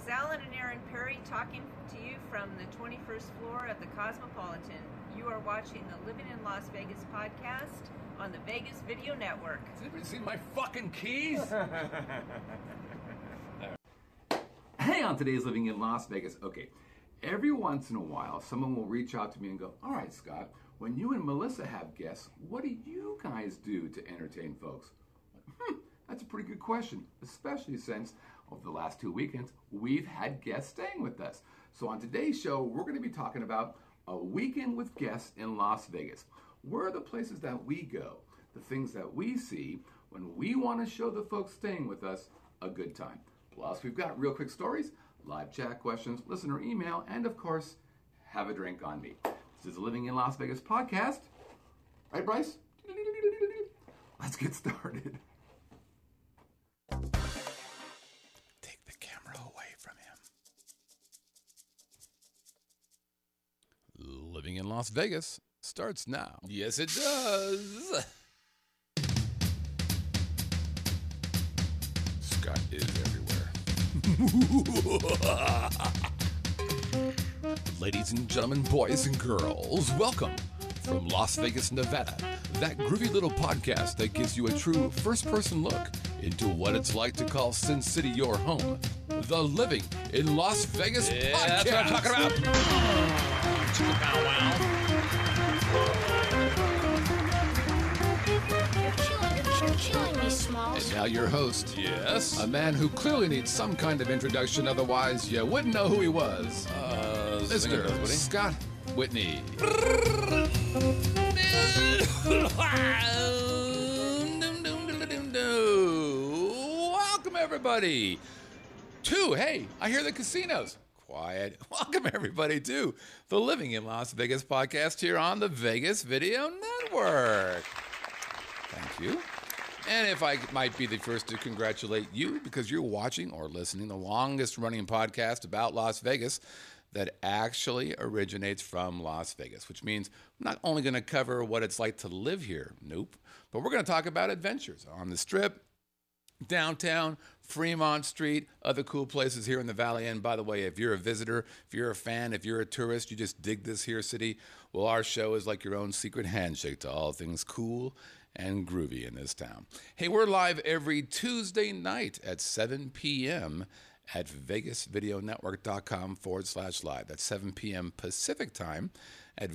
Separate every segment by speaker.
Speaker 1: Alan and Aaron Perry talking to you from the 21st floor of the Cosmopolitan. You are watching the Living in Las Vegas podcast on the Vegas Video Network.
Speaker 2: Has anybody seen my fucking keys? Hey, on today's Living in Las Vegas. Okay, every once in a while, someone will reach out to me and go, all right, Scott, when you and Melissa have guests, what do you guys do to entertain folks? That's a pretty good question, especially since over the last 2 weekends, we've had guests staying with us. So on today's show, we're going to be talking about a weekend with guests in Las Vegas. Where are the places that we go, the things that we see when we want to show the folks staying with us a good time. Plus, we've got real quick stories, live chat questions, listener email, and of course, have a drink on me. This is the Living in Las Vegas podcast. Right, Bryce? Let's get started. Take the camera away from him. Living in Las Vegas starts now. Yes, it does. Scott is everywhere. Ladies and gentlemen, boys and girls, welcome from Las Vegas, Nevada, that groovy little podcast that gives you a true first-person look into what it's like to call Sin City your home. The Living in Las Vegas podcast. That's what I'm talking about. Bow wow.
Speaker 3: You're killing me, Smalls.
Speaker 2: And now your host.
Speaker 4: Yes?
Speaker 2: A man who clearly needs some kind of introduction, otherwise you wouldn't know who he was. Mr. Scott Whitney. Welcome, everybody, to, hey, I hear the casinos. Quiet. Welcome, everybody, to the Living in Las Vegas podcast here on the Vegas Video Network. Thank you. And if I might be the first to congratulate you because you're watching or listening the longest running podcast about Las Vegas that actually originates from Las Vegas, which means I'm not only going to cover what it's like to live here, nope, but we're going to talk about adventures on the Strip, downtown, Fremont Street, other cool places here in the Valley. And by the way, if you're a visitor, if you're a fan, if you're a tourist, you just dig this here city, well, our show is like your own secret handshake to all things cool and groovy in this town. Hey, we're live every Tuesday night at 7 p.m. at vegasvideonetwork.com/live. That's 7 p.m. Pacific time at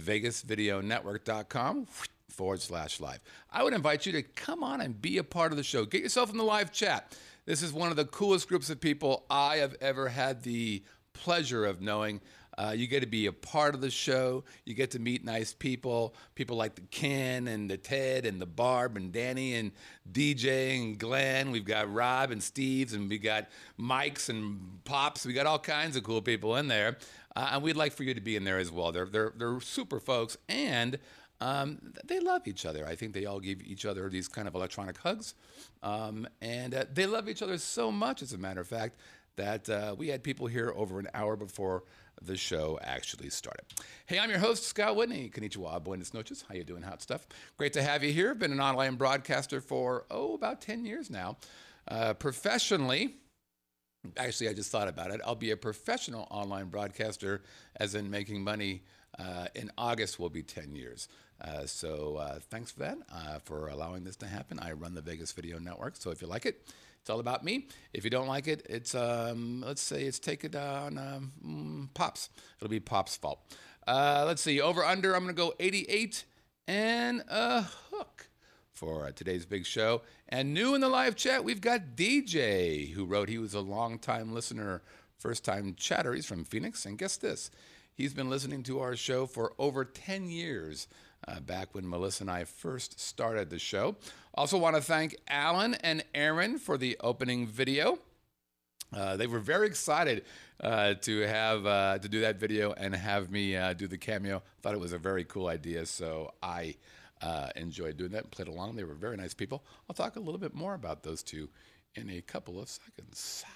Speaker 2: vegasvideonetwork.com/live. I would invite you to come on and be a part of the show. Get yourself in the live chat. This is one of the coolest groups of people I have ever had the pleasure of knowing. You get to be a part of the show. You get to meet nice people, people like the Ken and the Ted and the Barb and Danny and DJ and Glenn. We've got Rob and Steve's, and we got Mike's and Pops. We got all kinds of cool people in there, and we'd like for you to be in there as well. They're super folks, and they love each other. I think they all give each other these kind of electronic hugs, and they love each other so much, as a matter of fact, that we had people here over an hour before the show actually started. Hey, I'm your host, Scott Whitney. Konnichiwa, buenas noches. How you doing, hot stuff? Great to have you here. Been an online broadcaster for, about 10 years now. Professionally, actually, I just thought about it. I'll be a professional online broadcaster, as in making money. In August will be 10 years. So thanks for that, for allowing this to happen. I run the Vegas Video Network, so if you like it, it's all about me. If you don't like it, it's, let's say it's taken on Pops. It'll be Pop's fault. Let's see, over under, I'm going to go 88 and a hook for today's big show. And new in the live chat, we've got DJ, who wrote he was a long-time listener, first-time chatter. He's from Phoenix, and guess this. He's been listening to our show for over 10 years, back when Melissa and I first started the show. Also want to thank Alan and Aaron for the opening video. They were very excited to do that video and have me do the cameo. Thought it was a very cool idea, so I enjoyed doing that and played along. They were very nice people. I'll talk a little bit more about those two in a couple of seconds.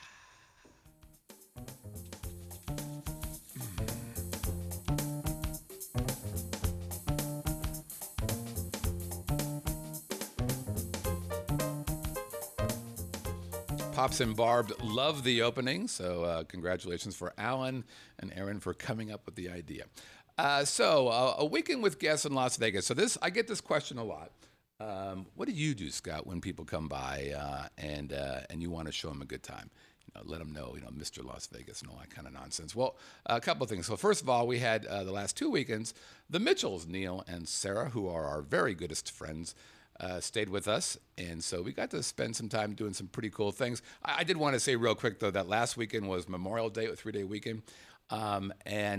Speaker 2: Pops and Barb love the opening, so congratulations for Alan and Aaron for coming up with the idea. A weekend with guests in Las Vegas. So I get this question a lot. What do you do, Scott, when people come by and you want to show them a good time? Let them know, Mr. Las Vegas and all that kind of nonsense. Well, a couple of things. So first of all, we had the last 2 weekends, the Mitchells, Neil and Sarah, who are our very goodest friends, stayed with us. And so we got to spend some time doing some pretty cool things. I did want to say real quick, though, that last weekend was Memorial Day, a 3-day weekend. I'm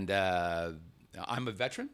Speaker 2: a veteran.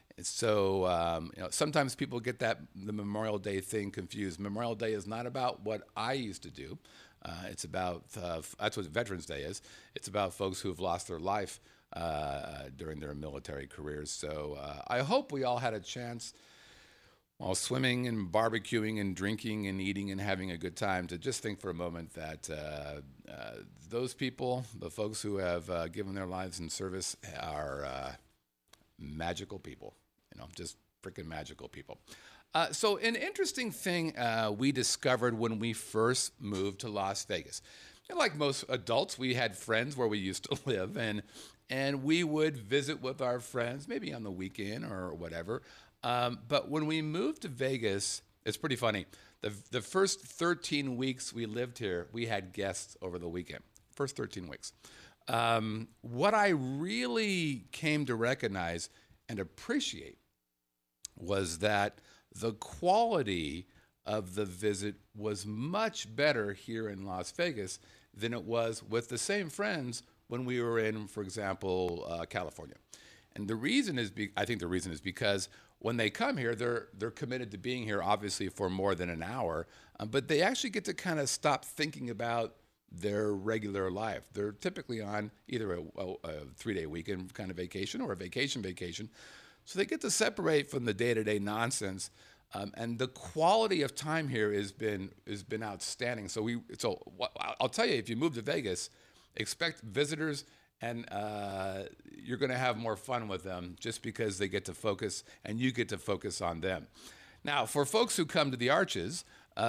Speaker 2: So, sometimes people get the Memorial Day thing confused. Memorial Day is not about what I used to do. It's about, that's what Veterans Day is. It's about folks who have lost their life during their military careers. So I hope we all had a chance while swimming and barbecuing and drinking and eating and having a good time to just think for a moment that those people, the folks who have given their lives in service, are magical people. Just freaking magical people. So an interesting thing we discovered when we first moved to Las Vegas. Like most adults, we had friends where we used to live, and we would visit with our friends, maybe on the weekend or whatever. But when we moved to Vegas, it's pretty funny. The first 13 weeks we lived here, we had guests over the weekend. First 13 weeks. What I really came to recognize and appreciate was that the quality of the visit was much better here in Las Vegas than it was with the same friends when we were in, for example, California. And the reason is, I think the reason is because when they come here, they're committed to being here, obviously, for more than an hour, but they actually get to kind of stop thinking about their regular life. They're typically on either a 3-day weekend kind of vacation or a vacation. So they get to separate from the day-to-day nonsense, and the quality of time here has been outstanding. So I'll tell you, if you move to Vegas, expect visitors, and you're going to have more fun with them just because they get to focus, and you get to focus on them. Now, for folks who come to the Arches,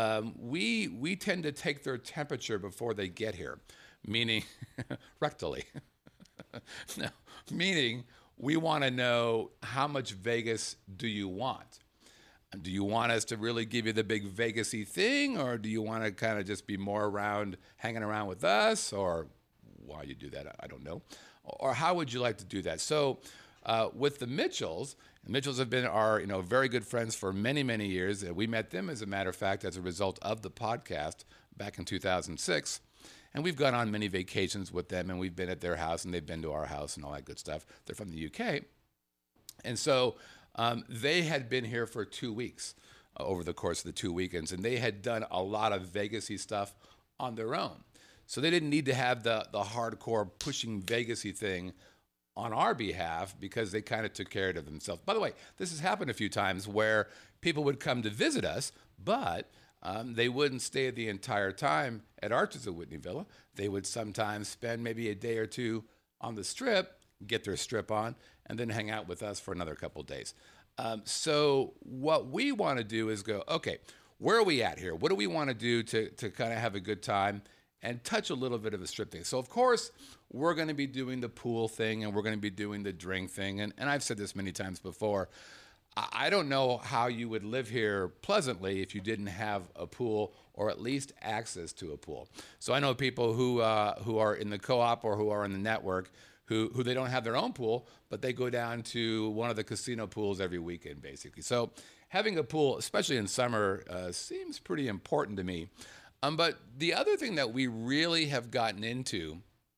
Speaker 2: we tend to take their temperature before they get here, meaning rectally. No, meaning we want to know, how much Vegas do you want? Do you want us to really give you the big Vegas-y thing, or do you want to kind of just be more around, hanging around with us, or why you do that, I don't know. Or how would you like to do that? So with the Mitchells have been our very good friends for many, many years. We met them, as a matter of fact, as a result of the podcast back in 2006. And we've gone on many vacations with them, and we've been at their house, and they've been to our house and all that good stuff. They're from the UK. And so they had been here for 2 weeks over the course of the 2 weekends, and they had done a lot of Vegas-y stuff on their own. So they didn't need to have the hardcore pushing Vegas-y thing on our behalf, because they kind of took care of themselves. By the way, this has happened a few times where people would come to visit us, but they wouldn't stay the entire time at Arches of Whitney Villa. They would sometimes spend maybe a day or two on the Strip, get their strip on, and then hang out with us for another couple of days. So what we want to do is go, okay, where are we at here? What do we want to do to kind of have a good time and touch a little bit of a Strip thing? So, of course, we're going to be doing the pool thing, and we're going to be doing the drink thing. And I've said this many times before. I don't know how you would live here pleasantly if you didn't have a pool, or at least access to a pool. So I know people who are in the co-op or who are in the network who they don't have their own pool, but they go down to one of the casino pools every weekend, basically. So having a pool, especially in summer, seems pretty important to me. But the other thing that we really have gotten into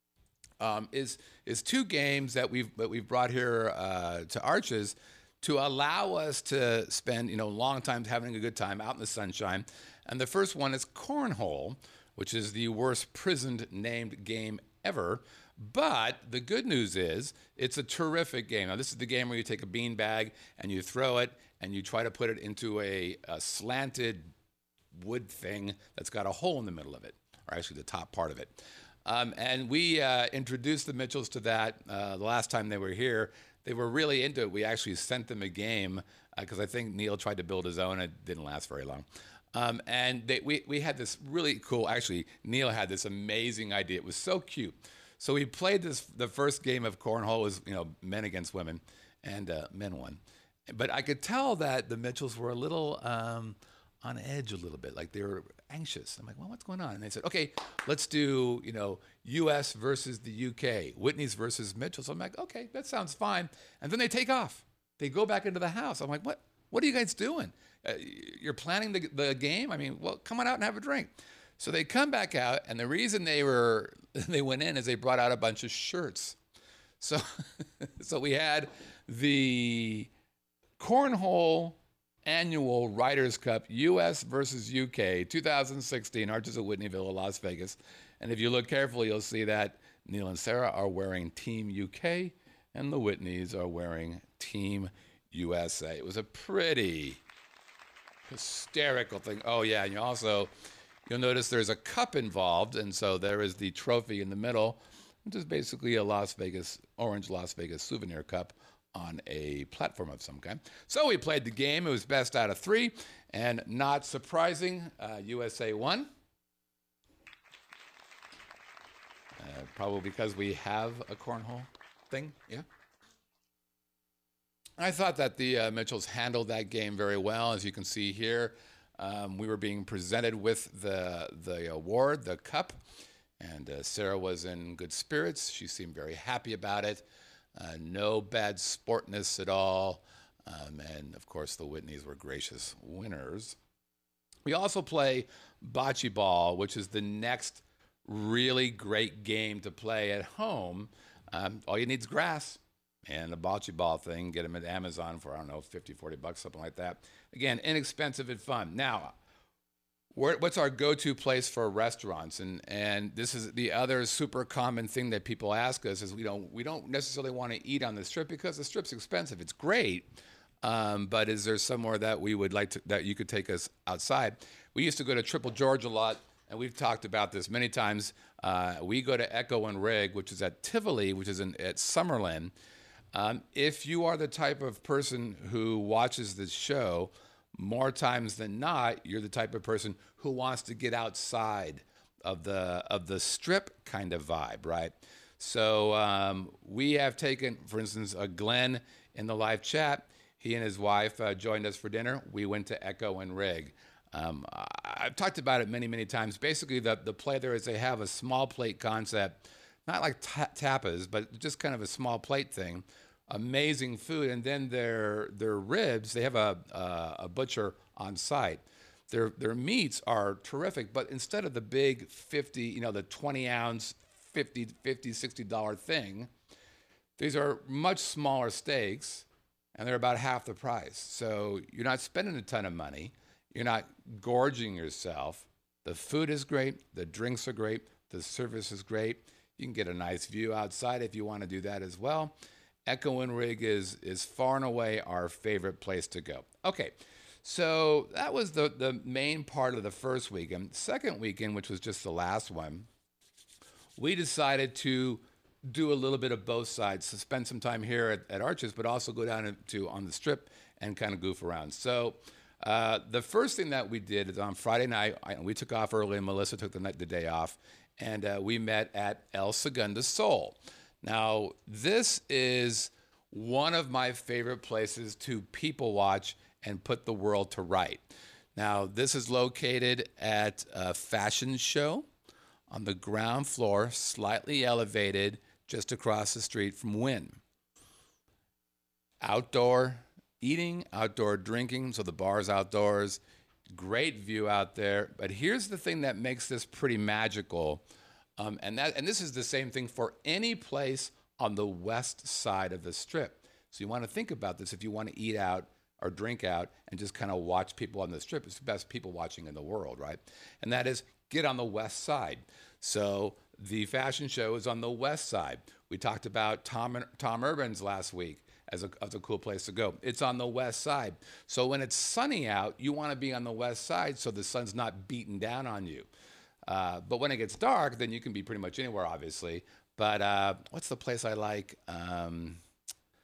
Speaker 2: is 2 games that we've brought here to Arches to allow us to spend long times having a good time out in the sunshine. And the first one is Cornhole, which is the worst prisoned named game ever. But the good news is it's a terrific game. Now, this is the game where you take a beanbag and you throw it and you try to put it into a slanted wood thing that's got a hole in the middle of it, or actually the top part of it. And we introduced the Mitchells to that the last time they were here. They were really into it. We actually sent them a game because I think Neil tried to build his own. It didn't last very long. And we had this really cool, actually, Neil had this amazing idea. It was so cute. So we played the first game of cornhole was, men against women, and men won. But I could tell that the Mitchells were a little on edge a little bit, like they were anxious. I'm like, well, what's going on? And they said, okay, let's do, U.S. versus the U.K., Whitney's versus Mitchell's. I'm like, okay, that sounds fine. And then they take off. They go back into the house. I'm like, what are you guys doing? You're planning the game? I mean, well, come on out and have a drink. So they come back out, and the reason they went in is they brought out a bunch of shirts. So, so we had the Cornhole Annual Writers Cup, U.S. versus U.K., 2016, Arches of Whitneyville, Las Vegas. And if you look carefully, you'll see that Neil and Sarah are wearing Team UK, and the Whitneys are wearing Team USA. It was a pretty hysterical thing. Oh, yeah, and you'll notice there's a cup involved, and so there is the trophy in the middle, which is basically a orange Las Vegas souvenir cup on a platform of some kind. So we played the game. It was best out of 3, and not surprising, USA won. Probably because we have a cornhole thing, yeah. I thought that the Mitchells handled that game very well. As you can see here, we were being presented with the award, the cup, and Sarah was in good spirits. She seemed very happy about it. No bad sportness at all. And, of course, the Whitneys were gracious winners. We also play bocce ball, which is the next really great game to play at home. All you need is grass and a bocce ball thing. Get them at Amazon for, I don't know, $50, $40, something like that. Again, inexpensive and fun. Now, what's our go-to place for restaurants? And this is the other super common thing that people ask us is we don't necessarily want to eat on the Strip because the Strip's expensive. It's great, but is there somewhere that we would like to, that you could take us outside? We used to go to Triple George a lot, and we've talked about this many times. We go to Echo and Rig, which is at Tivoli, which is at Summerlin. If you are the type of person who watches this show, more times than not, you're the type of person who wants to get outside of the Strip kind of vibe, right? So we have taken, for instance, Glenn in the live chat. He and his wife joined us for dinner. We went to Echo and Rig. I've talked about it many, many times. Basically, the play there is they have a small plate concept, not like tapas, but just kind of a small plate thing. Amazing food, and then their ribs. They have a butcher on site. Their meats are terrific, but instead of the big 50, the 20-ounce, $50, $60 thing, these are much smaller steaks, and they're about half the price. So you're not spending a ton of money. You're not gorging yourself. The food is great. The drinks are great. The service is great. You can get a nice view outside if you want to do that as well. Echo and Rig is far and away our favorite place to go. Okay, so that was the main part of the first weekend. Second weekend, which was just the last one, we decided to do a little bit of both sides, to spend some time here at Arches, but also go down on the Strip and kind of goof around. So the first thing that we did is on Friday night, we took off early, and Melissa took the day off, and we met at El Segundo Sol. Now, this is one of my favorite places to people watch and put the world to right. Now, this is located at a fashion show on the ground floor, slightly elevated, just across the street from Wynn. Outdoor eating, outdoor drinking, so the bar's outdoors, great view out there. But here's the thing that makes this pretty magical. And this is the same thing for any place on the west side of the Strip. So you want to think about this if you want to eat out or drink out and just kind of watch people on the Strip. It's the best people watching in the world, right? And that is get on the west side. So the fashion show is on the west side. We talked about Tom Urban's last week as a cool place to go. It's on the west side. So when it's sunny out, you want to be on the west side so the sun's not beating down on you. But when it gets dark, then you can be pretty much anywhere, obviously. But what's the place I like?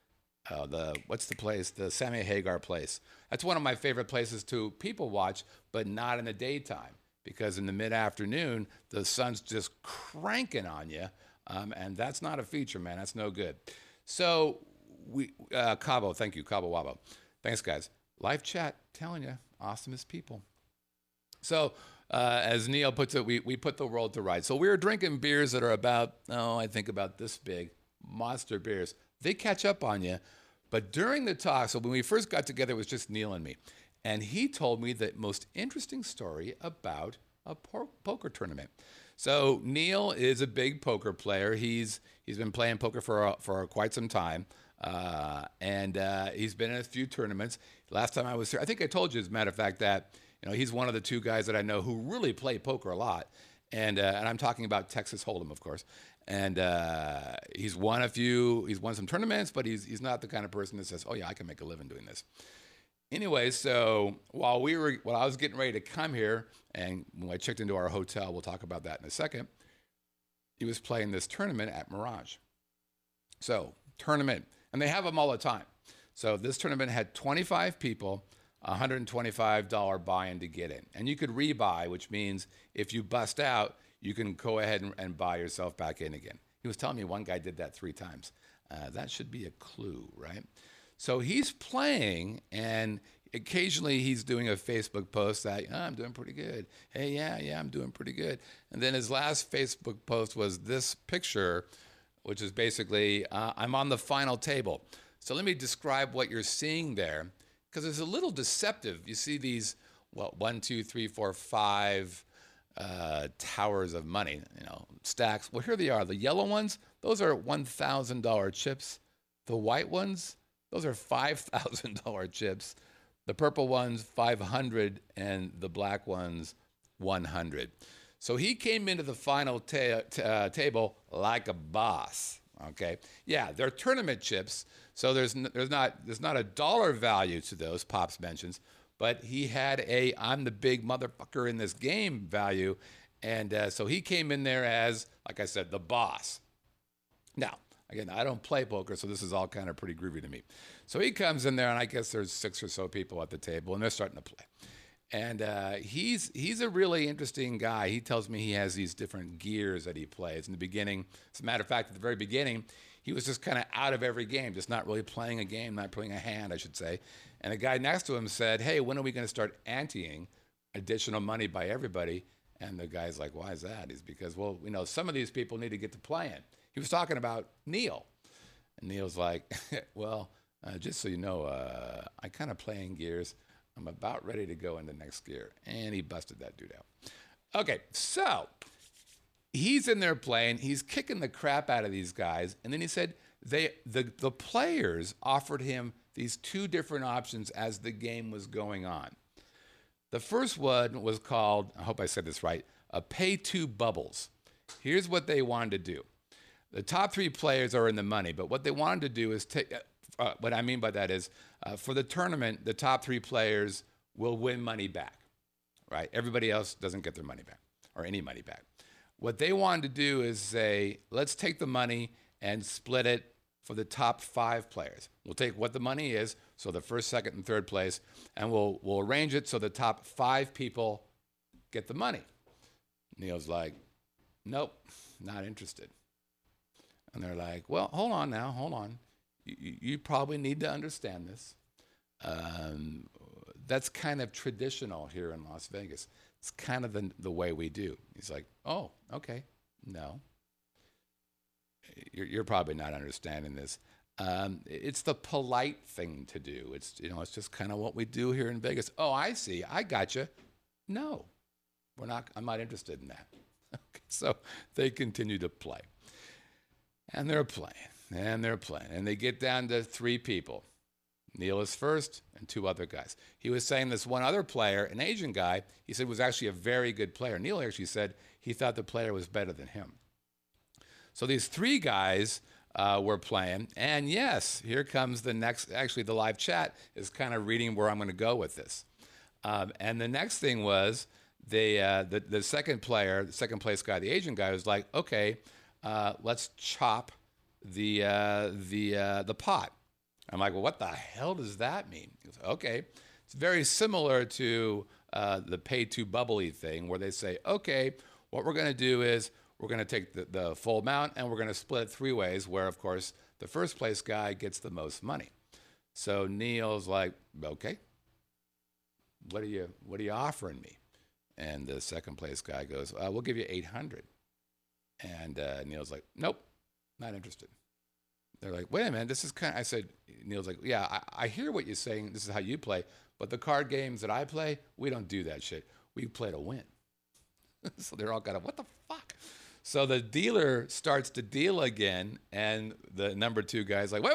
Speaker 2: what's the place? The Sammy Hagar place. That's one of my favorite places to people watch, but not in the daytime because in the mid-afternoon the sun's just cranking on you, and that's not a feature, man. That's no good. So Cabo, thank you, Cabo Wabo. Thanks, guys. Live chat, telling you, awesomest people. So as Neil puts it, we put the world to rights. So we were drinking beers that are about, I think about this big, monster beers. They catch up on you. But during the talk, so when we first got together, it was just Neil and me. And he told me the most interesting story about a poker tournament. So Neil is a big poker player. He's been playing poker for quite some time. And he's been in a few tournaments. Last time I was here, I think I told you, as a matter of fact, that he's one of the two guys that I know who really play poker a lot. And I'm talking about Texas Hold'em, of course. And he's won some tournaments, but he's not the kind of person that says, oh yeah, I can make a living doing this. Anyway, so while I was getting ready to come here, and when I checked into our hotel, we'll talk about that in a second, he was playing this tournament at Mirage. So, tournament, and they have them all the time. So this tournament had 25 people, $125 buy-in to get in. And you could rebuy, which means if you bust out, you can go ahead and buy yourself back in again. He was telling me one guy did that 3 times. That should be a clue, right? So he's playing, and occasionally he's doing a Facebook post that, I'm doing pretty good. Hey, yeah, I'm doing pretty good. And then his last Facebook post was this picture, which is basically, I'm on the final table. So let me describe what you're seeing there, because it's a little deceptive. You see these, 1, 2, 3, 4, 5 towers of money, stacks. Well, here they are. The yellow ones, those are $1,000 chips. The white ones, those are $5,000 chips. The purple ones, 500, and the black ones, 100. So he came into the final table like a boss. Okay, yeah, they're tournament chips, so there's not a dollar value to those, Pops mentions. But he had I'm the big motherfucker in this game value. And so he came in there as, like I said, the boss. Now, again, I don't play poker, so this is all kind of pretty groovy to me. So he comes in there, and I guess there's 6 or so people at the table, and they're starting to play. And he's a really interesting guy. He tells me he has these different gears that he plays. In the beginning, as a matter of fact, at the very beginning, he was just kind of out of every game, just not really playing a game, not playing a hand, I should say. And the guy next to him said, hey, when are we going to start anteing additional money by everybody? And the guy's like, why is that? It's because, some of these people need to get to playing. He was talking about Neil. And Neil's like, just so you know, I kind of play in gears. I'm about ready to go into next gear. And he busted that dude out. Okay, so he's in there playing. He's kicking the crap out of these guys. And then he said the players offered him these 2 different options as the game was going on. The first one was called, I hope I said this right, a pay 2 bubbles. Here's what they wanted to do. The top 3 players are in the money, but what they wanted to do is take, what I mean by that is, for the tournament, the top 3 players will win money back, right? Everybody else doesn't get their money back or any money back. What they wanted to do is say, let's take the money and split it for the top 5 players. We'll take what the money is, so the first, second, and third place, and we'll arrange it so the top 5 people get the money. Neil's like, nope, not interested. And they're like, well, hold on. You probably need to understand this. That's kind of traditional here in Las Vegas. It's kind of the way we do. He's like, oh, okay, no. You're probably not understanding this. It's the polite thing to do. It's just kind of what we do here in Vegas. Oh, I see. I gotcha. No, I'm not interested in that. Okay, so they continue to play. And they're playing, and they get down to 3 people. Neil is first, and 2 other guys. He was saying this one other player, an Asian guy, he said was actually a very good player. Neil actually said he thought the player was better than him. So these 3 guys were playing, and yes, here comes the next. Actually, the live chat is kind of reading where I'm going to go with this. And the next thing was the second player, the second place guy, the Asian guy, was like, okay, let's chop the pot. I'm like, well, what the hell does that mean? He goes, okay. It's very similar to the pay to bubbly thing where they say, okay, what we're going to do is we're going to take the full amount and we're going to split it 3 ways where, of course, the first place guy gets the most money. So Neil's like, okay, what are you offering me? And the second place guy goes, we'll give you 800. And Neil's like, nope, not interested. They're like, wait a minute, this is kind of, I said, Neil's like, yeah, I hear what you're saying. This is how you play. But the card games that I play, we don't do that shit. We play to win. So they're all kind of, what the fuck? So the dealer starts to deal again. And the number 2 guy's like, wait.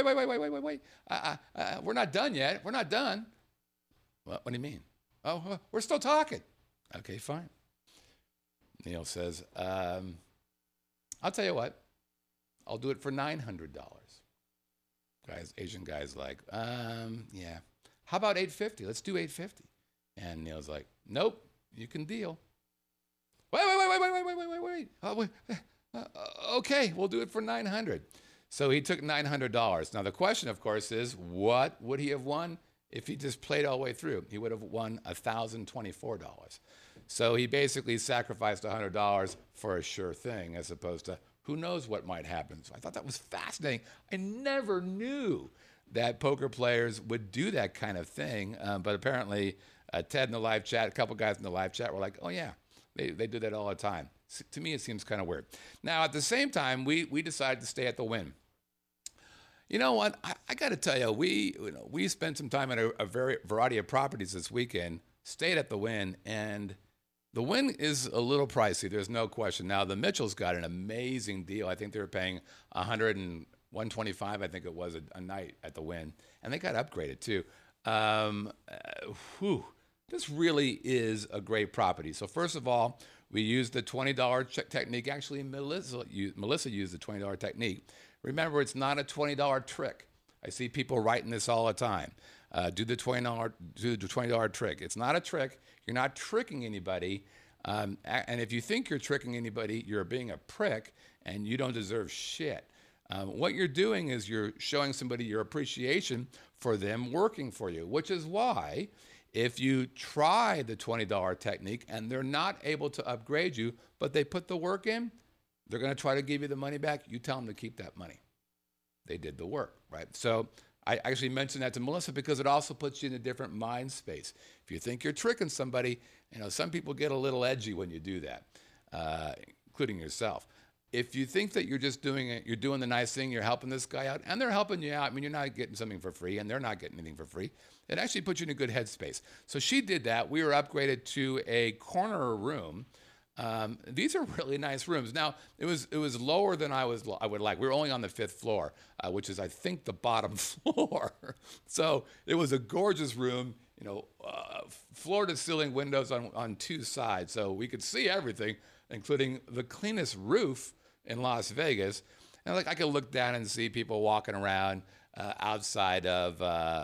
Speaker 2: We're not done yet. We're not done. What do you mean? Oh, we're still talking. Okay, fine. Neil says, I'll tell you what. I'll do it for $900. Asian guy's like, yeah. How about $850? Let's do $850. And Neil's like, nope, you can deal. Wait. Okay, we'll do it for $900. So he took $900. Now the question, of course, is what would he have won if he just played all the way through? He would have won $1,024. So he basically sacrificed $100 for a sure thing as opposed to who knows what might happen. So I thought that was fascinating. I never knew that poker players would do that kind of thing. But apparently Ted in the live chat, a couple guys in the live chat were like, oh yeah, they do that all the time. To me, it seems kind of weird. Now, at the same time, we decided to stay at the Wynn. You know what? I got to tell you, we spent some time at a variety of properties this weekend, stayed at the Wynn, and the Wynn is a little pricey. There's no question. Now, the Mitchells got an amazing deal. I think they were paying $125, I think it was, a night at the Wynn. And they got upgraded, too. This really is a great property. So first of all, we used the $20 technique. Actually, Melissa used the $20 technique. Remember, it's not a $20 trick. I see people writing this all the time. Do the $20 trick. It's not a trick. You're not tricking anybody. And if you think you're tricking anybody, you're being a prick, and you don't deserve shit. What you're doing is you're showing somebody your appreciation for them working for you, which is why if you try the $20 technique and they're not able to upgrade you, but they put the work in, they're going to try to give you the money back. You tell them to keep that money. They did the work, right? So I actually mentioned that to Melissa because it also puts you in a different mind space. If you think you're tricking somebody, some people get a little edgy when you do that, including yourself. If you think that you're just doing it, you're doing the nice thing, you're helping this guy out, and they're helping you out. I mean, you're not getting something for free, and they're not getting anything for free. It actually puts you in a good headspace. So she did that. We were upgraded to a corner room. These are really nice rooms. Now, it was lower than I would like. We were only on the 5th floor, which is, I think, the bottom floor. So it was a gorgeous room, floor-to-ceiling windows on 2 sides. So we could see everything, including the cleanest roof in Las Vegas. And I could look down and see people walking around outside of,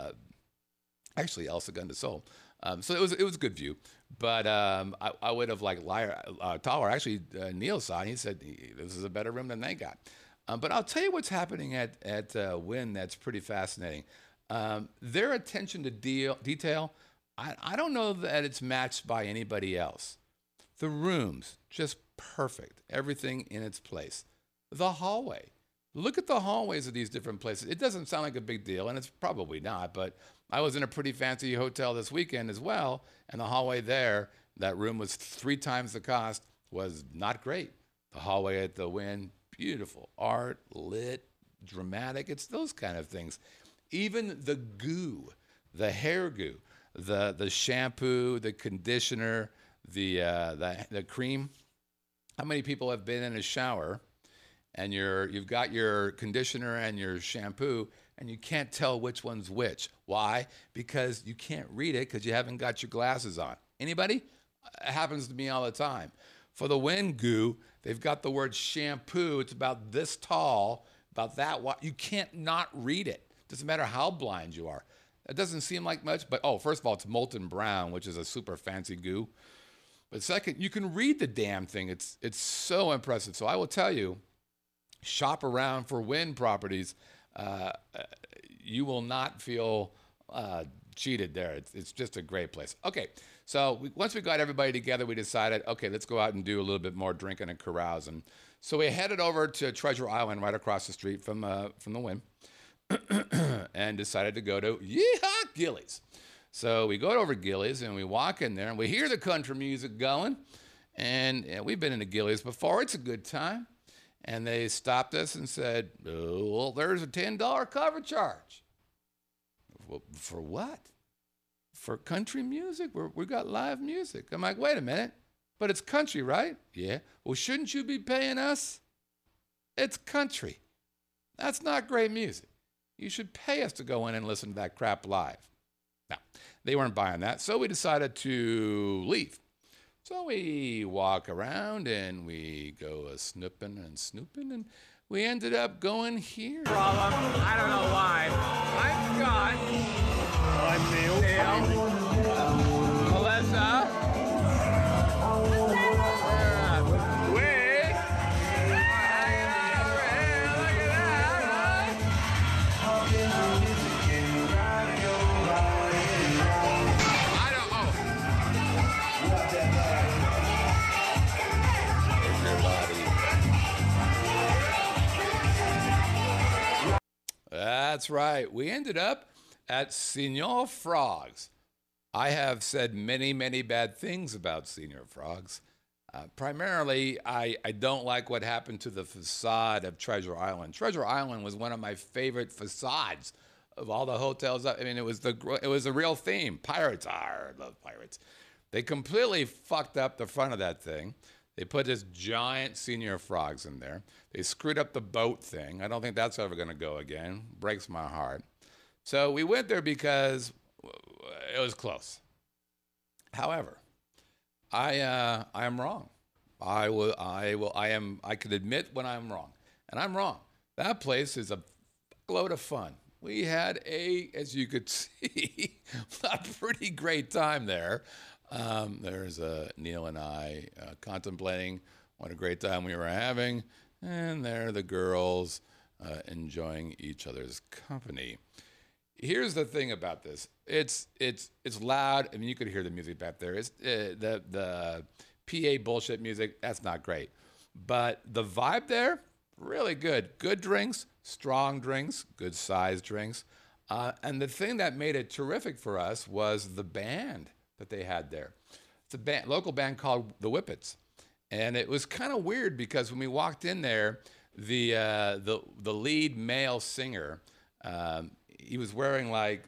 Speaker 2: actually, El Segundo Sol. So it was a good view. But I would have liked taller. Actually, Neil saw it. He said this is a better room than they got. But I'll tell you what's happening at Wynn that's pretty fascinating. Their attention to detail, I don't know that it's matched by anybody else. The rooms, just perfect. Everything in its place. The hallway. Look at the hallways of these different places. It doesn't sound like a big deal, and it's probably not, but I was in a pretty fancy hotel this weekend as well, and the hallway there, that room was 3 times the cost, was not great. The hallway at the Wynn, beautiful. Art, lit, dramatic. It's those kind of things. Even the goo, the hair goo, the shampoo, the conditioner, the cream. How many people have been in a shower and you've got your conditioner and your shampoo and you can't tell which one's which? Why? Because you can't read it because you haven't got your glasses on. Anybody? It happens to me all the time. For the Wynn goo, they've got the word shampoo. It's about this tall, about that wide. You can't not read it. Doesn't matter how blind you are. It doesn't seem like much, but first of all, it's molten brown, which is a super fancy goo. But second, you can read the damn thing. It's so impressive. So I will tell you, shop around for Wynn properties. You will not feel cheated there. It's just a great place. Okay, so once we got everybody together, we decided, okay, let's go out and do a little bit more drinking and carousing. So we headed over to Treasure Island, right across the street from the Wynn, and decided to go to Yeehaw Gillies. So we go over Gillies and we walk in there and we hear the country music going. And we've been into Gillies before. It's a good time. And they stopped us and said, oh, well, there's a $10 cover charge. Well, for what? For country music. We got live music. I'm like, wait a minute. But it's country, right? Yeah. Well, shouldn't you be paying us? It's country. That's not great music. You should pay us to go in and listen to that crap live. Now, they weren't buying that, so we decided to leave. So we walk around and we go snooping and snooping, and we ended up going here.
Speaker 4: Problem. I don't know why. I'm Scott. I'm Neil.
Speaker 2: Melissa. That's right. We ended up at Señor Frog's. I have said many, many bad things about Señor Frog's. Primarily, I don't like what happened to the facade of Treasure Island. Treasure Island was one of my favorite facades of all the hotels. I mean, it was a real theme. Pirates are. I love pirates. They completely fucked up the front of that thing. They put this giant Señor Frog's in there. They screwed up the boat thing. I don't think that's ever going to go again. Breaks my heart. So we went there because it was close. However, I am wrong. I can admit when I'm wrong. And I'm wrong. That place is a load of fun. We had as you could see, a pretty great time there. There's Neil and I contemplating what a great time we were having, and there are the girls enjoying each other's company. Here's the thing about this: it's loud. I mean, you could hear the music back there. It's the PA bullshit music. That's not great, but the vibe there, really good. Good drinks, strong drinks, good sized drinks, and the thing that made it terrific for us was the band that they had there. It's a local band called the Whippets. And it was kind of weird because when we walked in there, the lead male singer, he was wearing like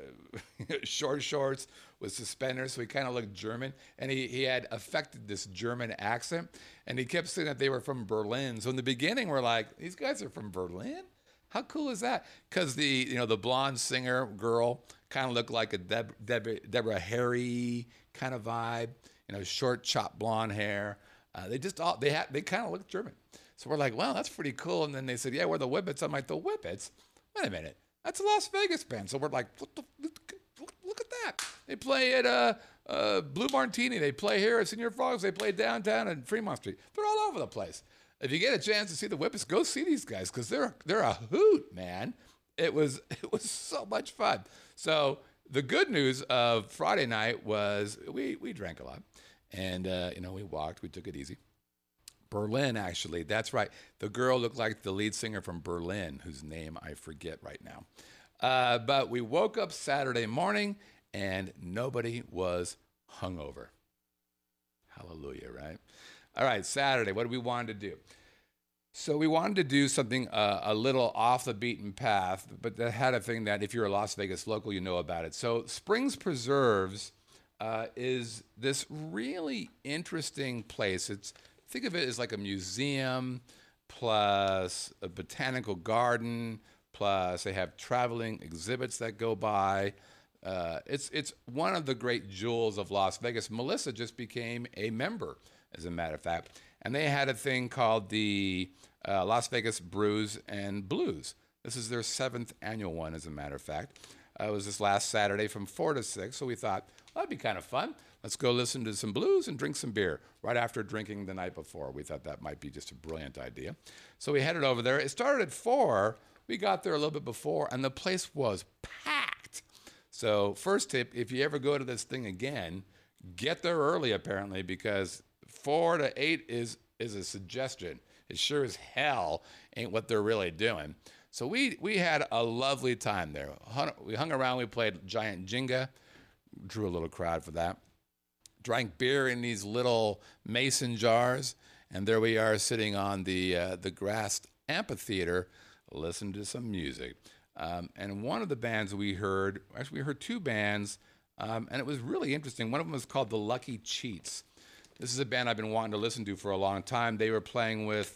Speaker 2: short shorts with suspenders, so he kind of looked German. And he had affected this German accent. And he kept saying that they were from Berlin. So in the beginning, we're like, these guys are from Berlin? How cool is that? Because the blonde singer girl kind of looked like a Deborah Harry kind of vibe, short chopped blonde hair. They kind of looked German. So we're like, wow, that's pretty cool. And then they said, yeah, we're the Whippets. I'm like, the Whippets? Wait a minute, that's a Las Vegas band. So we're like, look at that. They play at Blue Martini. They play here at Señor Frog's. They play downtown at Fremont Street. They're all over the place. If you get a chance to see the Whippets, go see these guys because they're a hoot, man. It was so much fun. So the good news of Friday night was we drank a lot, and we walked. We took it easy. Berlin, actually, that's right. The girl looked like the lead singer from Berlin, whose name I forget right now. But we woke up Saturday morning, and nobody was hungover. Hallelujah, right? All right, Saturday, what did we want to do? So we wanted to do something a little off the beaten path, but that had a thing that if you're a Las Vegas local, you know about it. So Springs Preserves is this really interesting place. Think of it as like a museum plus a botanical garden, plus they have traveling exhibits that go by. It's one of the great jewels of Las Vegas. Melissa just became a member, as a matter of fact. And they had a thing called the Las Vegas Brews and Blues. This is their 7th annual one, as a matter of fact. It was this last Saturday from 4 to 6, so we thought, well, that'd be kind of fun. Let's go listen to some blues and drink some beer right after drinking the night before. We thought that might be just a brilliant idea. So we headed over there. It started at 4. we got there a little bit before, and the place was packed. So first tip, if you ever go to this thing again, get there early apparently, because 4 to 8 is a suggestion. It sure as hell ain't what they're really doing. So we had a lovely time there. We hung around, we played giant Jenga, drew a little crowd for that. Drank beer in these little mason jars, and there we are sitting on the grassed amphitheater, listening to some music. And one of the bands we heard, actually we heard 2 bands, and it was really interesting. One of them was called the Lucky Cheats. This is a band I've been wanting to listen to for a long time. They were playing with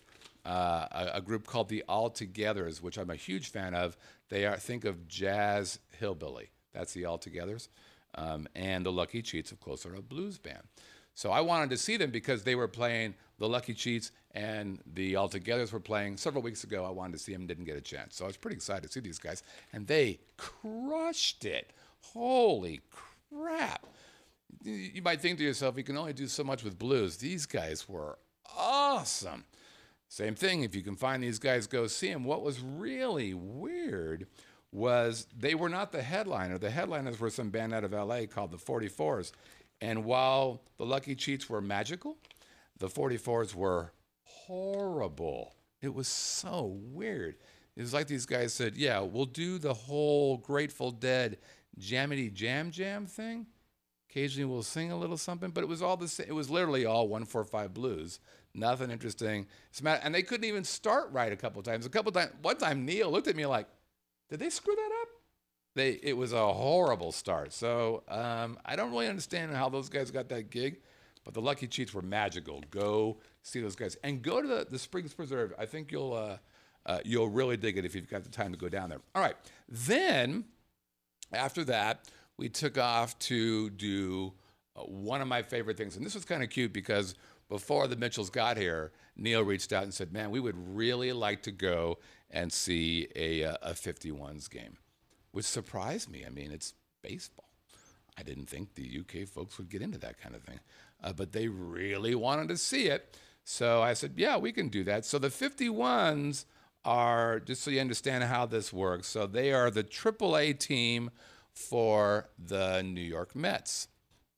Speaker 2: a group called the All-Togethers, which I'm a huge fan of. Think of jazz hillbilly. That's the All-Togethers. And the Lucky Cheats, of course, are a blues band. So I wanted to see them because they were playing the Lucky Cheats and the All-Togethers were playing several weeks ago. I wanted to see them, didn't get a chance. So I was pretty excited to see these guys, and they crushed it. Holy crap. You might think to yourself, you can only do so much with blues. These guys were awesome. Same thing, if you can find these guys, go see them. What was really weird was they were not the headliner. The headliners were some band out of LA called the 44s. And while the Lucky Cheats were magical, the 44s were horrible. It was so weird. It was like these guys said, yeah, we'll do the whole Grateful Dead Jammity Jam Jam thing. Occasionally we'll sing a little something, but it was all the same. It was literally all 1-4-5 blues. Nothing interesting. And they couldn't even start right a couple times. One time Neil looked at me like, did they screw that up? It was a horrible start. So I don't really understand how those guys got that gig, but the Lucky Cheats were magical. Go see those guys. And go to the Springs Preserve. I think you'll really dig it if you've got the time to go down there. All right. Then, after that, we took off to do one of my favorite things. And this was kind of cute because before the Mitchells got here, Neil reached out and said, man, we would really like to go and see a 51s game, which surprised me. I mean, it's baseball. I didn't think the UK folks would get into that kind of thing, but they really wanted to see it. So I said, yeah, we can do that. So the 51s are, just so you understand how this works, so they are the AAA team for the New York Mets.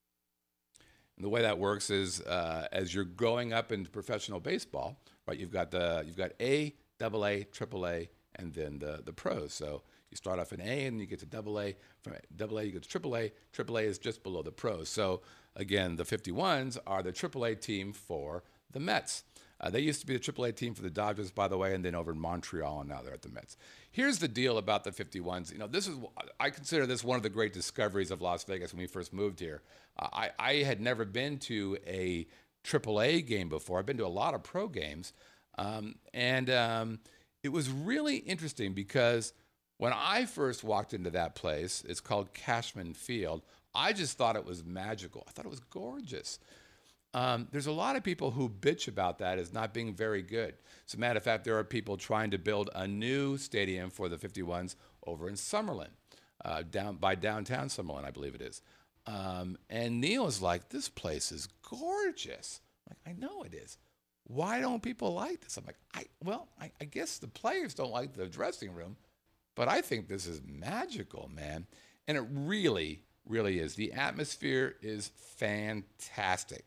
Speaker 2: And the way that works is as you're growing up into professional baseball, right? You've got A, AA, AAA, and then the pros. So you start off in A and you get to AA. From AA you get to AAA. AAA is just below the pros. So again, the 51s are the AAA team for the Mets. They used to be the AAA team for the Dodgers, by the way, and then over in Montreal, and now they're at the Mets. Here's the deal about the 51s. I consider this one of the great discoveries of Las Vegas when we first moved here. I had never been to a AAA game before. I've been to a lot of pro games, and it was really interesting because when I first walked into that place, it's called Cashman Field, I just thought it was magical. I thought it was gorgeous. There's a lot of people who bitch about that as not being very good. As a matter of fact, there are people trying to build a new stadium for the 51s over in Summerlin, downtown Summerlin, I believe it is. And Neil is like, this place is gorgeous. I'm like, I know it is. Why don't people like this? I'm like, I guess the players don't like the dressing room, but I think this is magical, man. And it really, really is. The atmosphere is fantastic.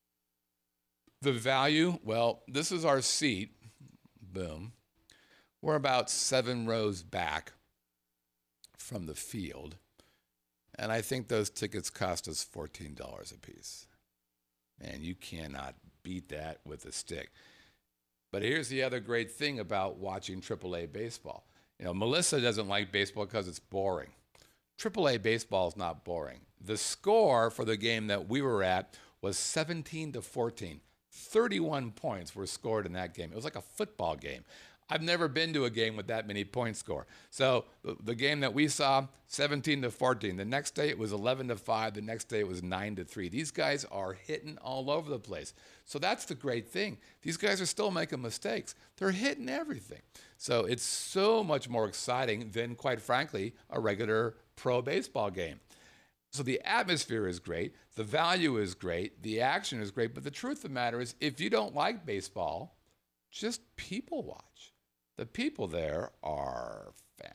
Speaker 2: The value, well, this is our seat. Boom. We're about 7 rows back from the field. And I think those tickets cost us $14 a piece. Man, you cannot beat that with a stick. But here's the other great thing about watching AAA baseball. Melissa doesn't like baseball because it's boring. AAA baseball is not boring. The score for the game that we were at was 17-14. 31 points were scored in that game. It was like a football game. I've never been to a game with that many points score. So the game that we saw, 17-14. The next day it was 11-5. The next day it was 9-3. These guys are hitting all over the place. So that's the great thing. These guys are still making mistakes. They're hitting everything. So it's so much more exciting than, quite frankly, a regular pro baseball game. So the atmosphere is great, the value is great, the action is great, but the truth of the matter is, if you don't like baseball, just people watch. The people there are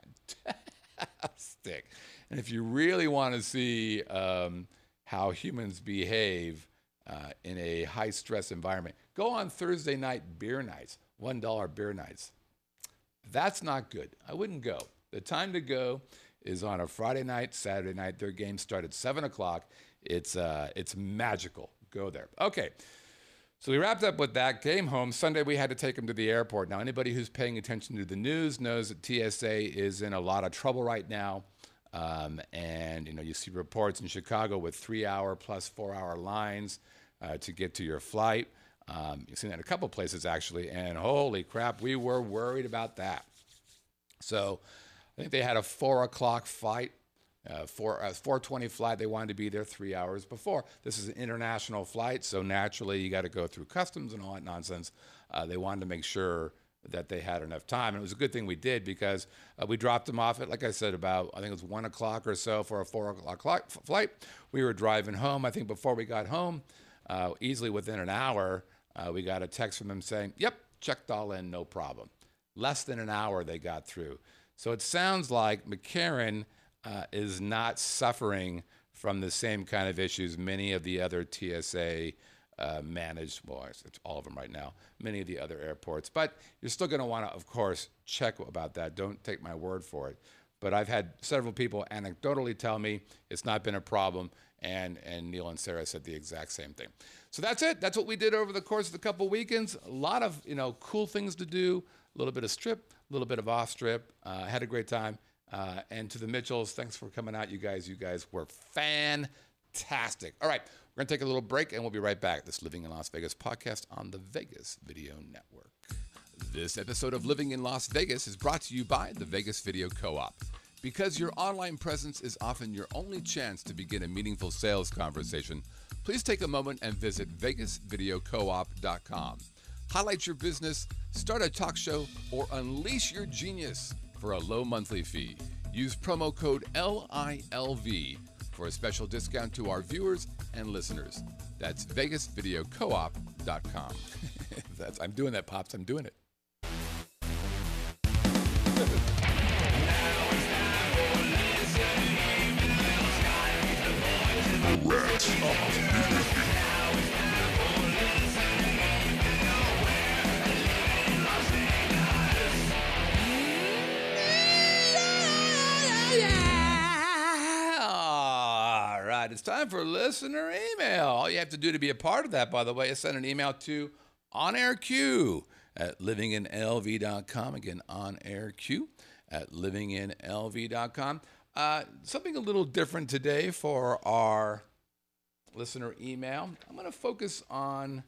Speaker 2: fantastic. And if you really want to see how humans behave in a high-stress environment, go on Thursday night beer nights, $1 beer nights. That's not good. I wouldn't go. The time to go is on a Friday night, Saturday night. Their games start at 7 o'clock. It's magical. Go there. Okay. So we wrapped up with that, came home. Sunday, we had to take him to the airport. Now, anybody who's paying attention to the news knows that TSA is in a lot of trouble right now. And, you see reports in Chicago with 3-hour plus 4-hour lines to get to your flight. You've seen that in a couple places, actually. And holy crap, we were worried about that. So I think they had a 4 o'clock flight. 4:20 flight. They wanted to be there 3 hours before. This is an international flight, so naturally you got to go through customs and all that nonsense. They wanted to make sure that they had enough time, and it was a good thing we did because we dropped them off at, like I said, about I think it was 1 o'clock or so for a 4 o'clock flight. We were driving home. I think before we got home, easily within an hour, we got a text from them saying, "Yep, checked all in, no problem." Less than an hour they got through. So it sounds like McCarran is not suffering from the same kind of issues many of the other TSA managed, well, it's all of them right now, many of the other airports. But you're still going to want to, of course, check about that. Don't take my word for it. But I've had several people anecdotally tell me it's not been a problem, and Neil and Sarah said the exact same thing. So that's it. That's what we did over the course of the couple weekends. A lot of cool things to do, a little bit of strip, a little bit of off strip. Had a great time. And to the Mitchells, thanks for coming out, you guys. You guys were fantastic. All right, we're going to take a little break, and we'll be right back. This Living in Las Vegas podcast on the Vegas Video Network. This episode of Living in Las Vegas is brought to you by the Vegas Video Co-op. Because your online presence is often your only chance to begin a meaningful sales conversation, please take a moment and visit vegasvideocoop.com. Highlight your business, start a talk show, or unleash your genius for a low monthly fee. Use promo code LILV for a special discount to our viewers and listeners. That's vegasvideocoop.com. I'm doing that, Pops. I'm doing it. It's time for listener email. All you have to do to be a part of that, by the way, is send an email to OnAirQ at livinginlv.com. Again, OnAirQ at livinginlv.com. Something a little different today for our listener email. I'm going to focus on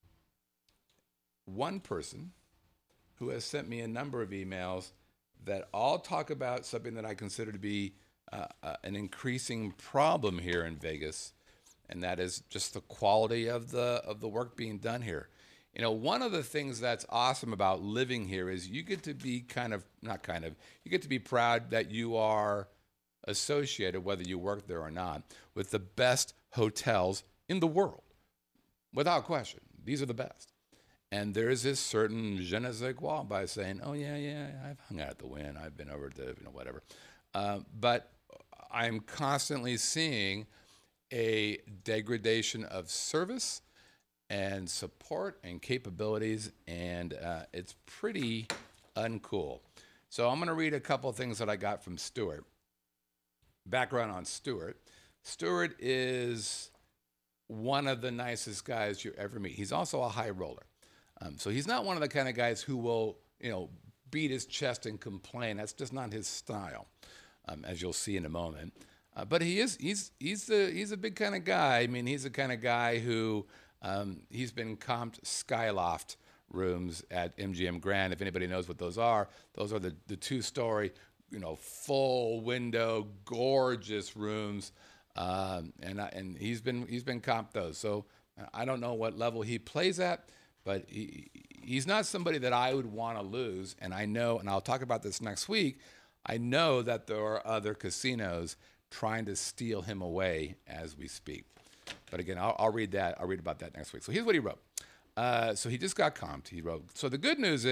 Speaker 2: one person who has sent me a number of emails that all talk about something that I consider to be an increasing problem here in Vegas, and that is just the quality of the work being done here. One of the things that's awesome about living here is you get to be you get to be proud that you are associated, whether you work there or not, with the best hotels in the world. Without question, these are the best. And there is this certain je ne sais quoi by saying, oh, yeah, I've hung out at the Wynn, I've been over to, whatever. But I'm constantly seeing a degradation of service and support and capabilities, and it's pretty uncool. So I'm going to read a couple of things that I got from Stuart. Background on Stuart. Stuart is one of the nicest guys you ever meet. He's also a high roller. So he's not one of the kind of guys who will, beat his chest and complain. That's just not his style, as you'll see in a moment. But he's a big kind of guy. I mean, he's the kind of guy who he's been comped Skyloft rooms at MGM Grand. If anybody knows what those are the two-story, full window, gorgeous rooms, and he's been comped those. So I don't know what level he plays at, but he's not somebody that I would want to lose. And I know, and I'll talk about this next week, I know that there are other casinos trying to steal him away as we speak. But again, I'll read that. I'll read about that next week. So here's what he wrote. So he just got comped. He wrote, so the good news is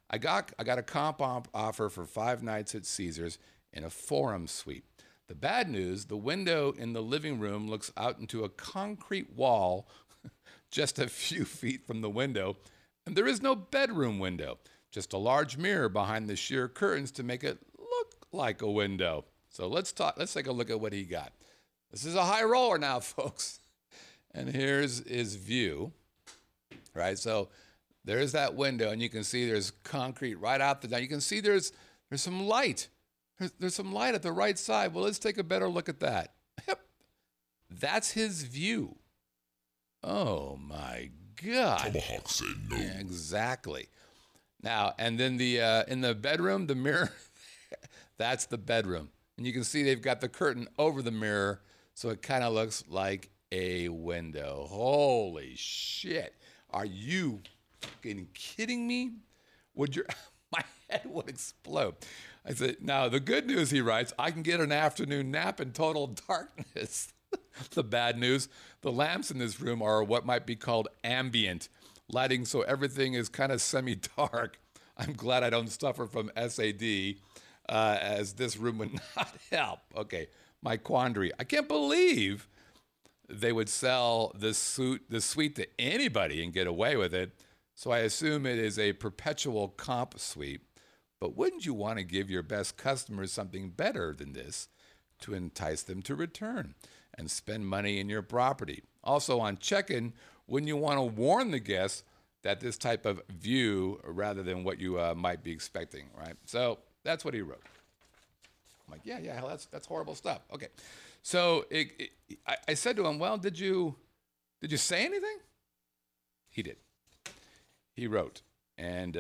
Speaker 2: I got a comp offer for 5 nights at Caesars in a Forum suite. The bad news, the window in the living room looks out into a concrete wall just a few feet from the window, and there is no bedroom window, just a large mirror behind the sheer curtains to make it look like a window. So let's take a look at what he got. This is a high roller now, folks. And here's his view, right? So there's that window, and you can see there's concrete right out the down. You can see there's some light. There's some light at the right side. Well, let's take a better look at that. Yep. That's his view. Oh, my God.
Speaker 5: Tomahawk said no.
Speaker 2: Yeah, exactly. Now, and then in the bedroom, the mirror, that's the bedroom. And you can see they've got the curtain over the mirror, so it kind of looks like a window. Holy shit. Are you fucking kidding me? My head would explode. I said, now the good news, he writes, I can get an afternoon nap in total darkness. The bad news, the lamps in this room are what might be called ambient lighting, so everything is kind of semi-dark. I'm glad I don't suffer from SAD, as this room would not help. Okay, my quandary. I can't believe they would sell this suite to anybody and get away with it, so I assume it is a perpetual comp suite. But wouldn't you want to give your best customers something better than this to entice them to return and spend money in your property? Also, on check-in, wouldn't you want to warn the guests that this type of view rather than what you might be expecting, right? So that's what he wrote. I'm like, yeah, hell, that's horrible stuff. Okay, so I said to him, well, did you say anything? He did. He wrote, and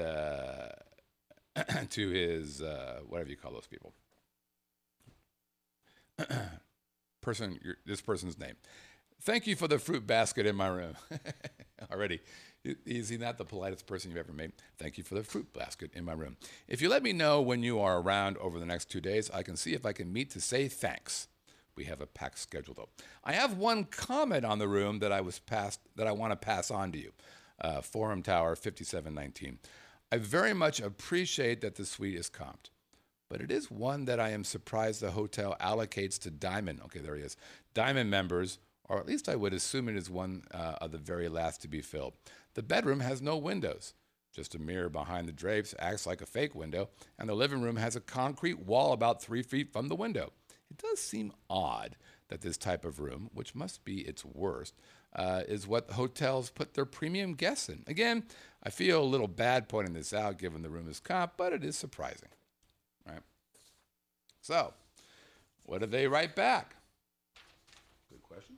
Speaker 2: to his whatever you call those people, this person's name. Thank you for the fruit basket in my room. Already, is he not the politest person you've ever met? Thank you for the fruit basket in my room. If you let me know when you are around over the next 2 days, I can see if I can meet to say thanks. We have a packed schedule, though. I have one comment on the room that I want to pass on to you. Forum Tower 5719. I very much appreciate that the suite is comped, but it is one that I am surprised the hotel allocates to Diamond. Okay, there he is. Diamond members, or at least I would assume it is one of the very last to be filled. The bedroom has no windows. Just a mirror behind the drapes acts like a fake window, and the living room has a concrete wall about 3 feet from the window. It does seem odd that this type of room, which must be its worst, is what hotels put their premium guests in. Again, I feel a little bad pointing this out given the room is comp, but it is surprising, right? So, what did they write back? Good question.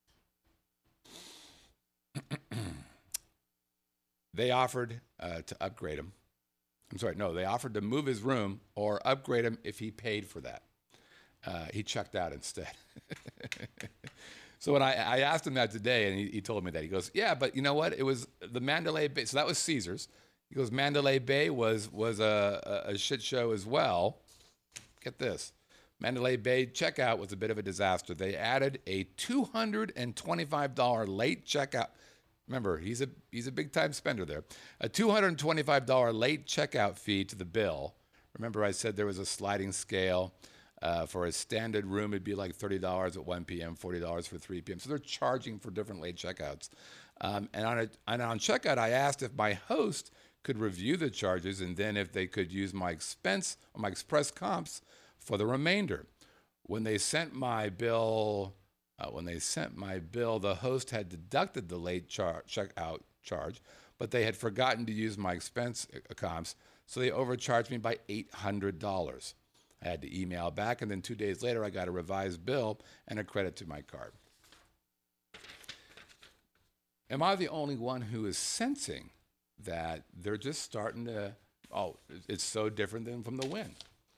Speaker 2: They offered to upgrade him. They offered to move his room or upgrade him if he paid for that. He checked out instead. So when I asked him that today, and he told me that, he goes, yeah, but you know what? It was the Mandalay Bay. So that was Caesars. He goes, Mandalay Bay was a shit show as well. Get this. Mandalay Bay checkout was a bit of a disaster. They added a $225 late checkout. Remember, he's a big-time spender there. A $225 late checkout fee to the bill. Remember, I said there was a sliding scale. For a standard room, it'd be like $30 at 1 p.m., $40 for 3 p.m. So they're charging for different late checkouts. And on checkout, I asked if my host could review the charges and then if they could use my expense or my express comps for the remainder. When they sent my bill, the host had deducted the late checkout charge, but they had forgotten to use my expense comps, so they overcharged me by $800. I had to email back, and then 2 days later, I got a revised bill and a credit to my card. Am I the only one who is sensing that they're just starting to, it's so different than from the Wynn?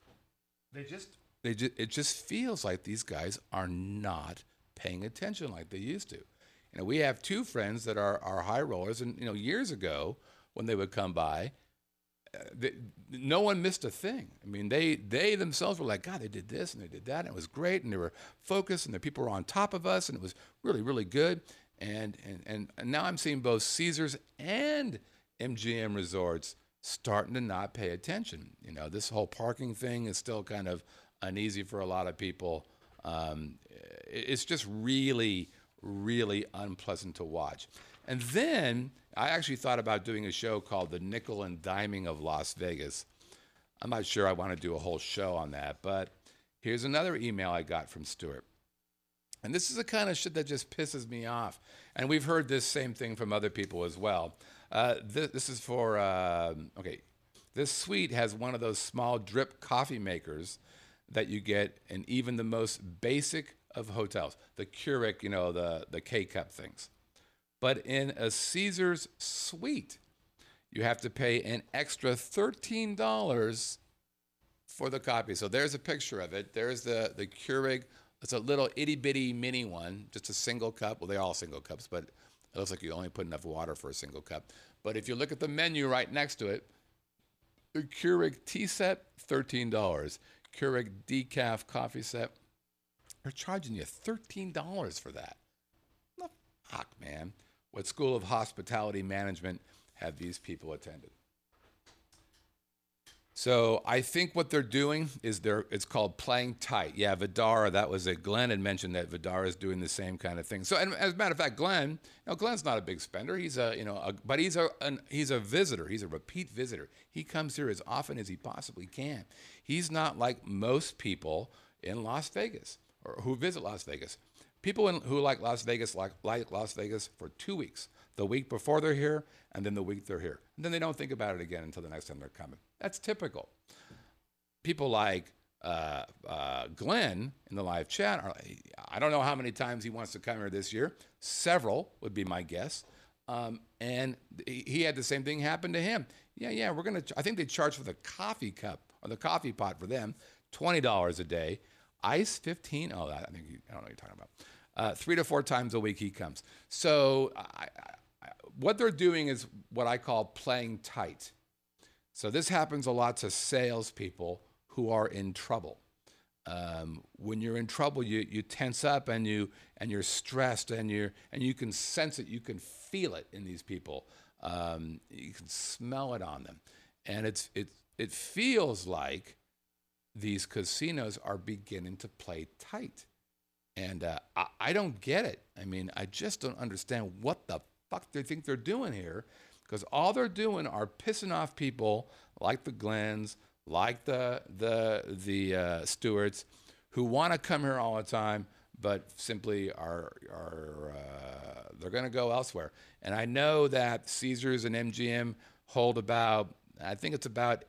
Speaker 2: It just feels like these guys are not paying attention like they used to. You know, we have two friends that are high rollers, and years ago when they would come by, no one missed a thing. I mean, they themselves were like, God, they did this and they did that, and it was great, and they were focused, and the people were on top of us, and it was really, really good. And now I'm seeing both Caesars and MGM Resorts starting to not pay attention. You know, this whole parking thing is still kind of uneasy for a lot of people. It's just really, really unpleasant to watch. And then I actually thought about doing a show called The Nickel and Diming of Las Vegas. I'm not sure I want to do a whole show on that, but here's another email I got from Stuart. And this is the kind of shit that just pisses me off. And we've heard this same thing from other people as well. This is for, okay, this suite has one of those small drip coffee makers that you get in even the most basic of hotels, the Keurig, you know, the K-cup things. But in a Caesars suite, you have to pay an extra $13 for the coffee. So there's a picture of it. There's the Keurig. It's a little itty-bitty mini one, just a single cup. Well, they're all single cups, but it looks like you only put enough water for a single cup. But if you look at the menu right next to it, the Keurig tea set, $13. Keurig decaf coffee set, they're charging you $13 for that. What the fuck, man? What school of hospitality management have these people attended? So I think what they're doing is it's called playing tight. Yeah, Vdara, that was it. Glenn had mentioned that Vdara is doing the same kind of thing. So, and as a matter of fact, Glenn, Glenn's not a big spender. He's but he's a visitor. He's a repeat visitor. He comes here as often as he possibly can. He's not like most people in Las Vegas or who visit Las Vegas. People who like Las Vegas like Las Vegas for 2 weeks. The week before they're here, and then the week they're here. And then they don't think about it again until the next time they're coming. That's typical. People like Glenn in the live chat, I don't know how many times he wants to come here this year. Several would be my guess. And he had the same thing happen to him. Yeah, I think they charge for the coffee cup or the coffee pot for them, $20 a day. Ice, $15. Oh, I don't know what you're talking about. 3 to 4 times a week he comes. So what they're doing is what I call playing tight. So this happens a lot to salespeople who are in trouble. When you're in trouble, you tense up and you're stressed and you can sense it, you can feel it in these people. You can smell it on them, and it feels like these casinos are beginning to play tight. And I don't get it. I mean, I just don't understand what the fuck they think they're doing here, because all they're doing are pissing off people like the Glens, like the Stewarts, who want to come here all the time, but simply are they're going to go elsewhere. And I know that Caesars and MGM hold about, I think it's about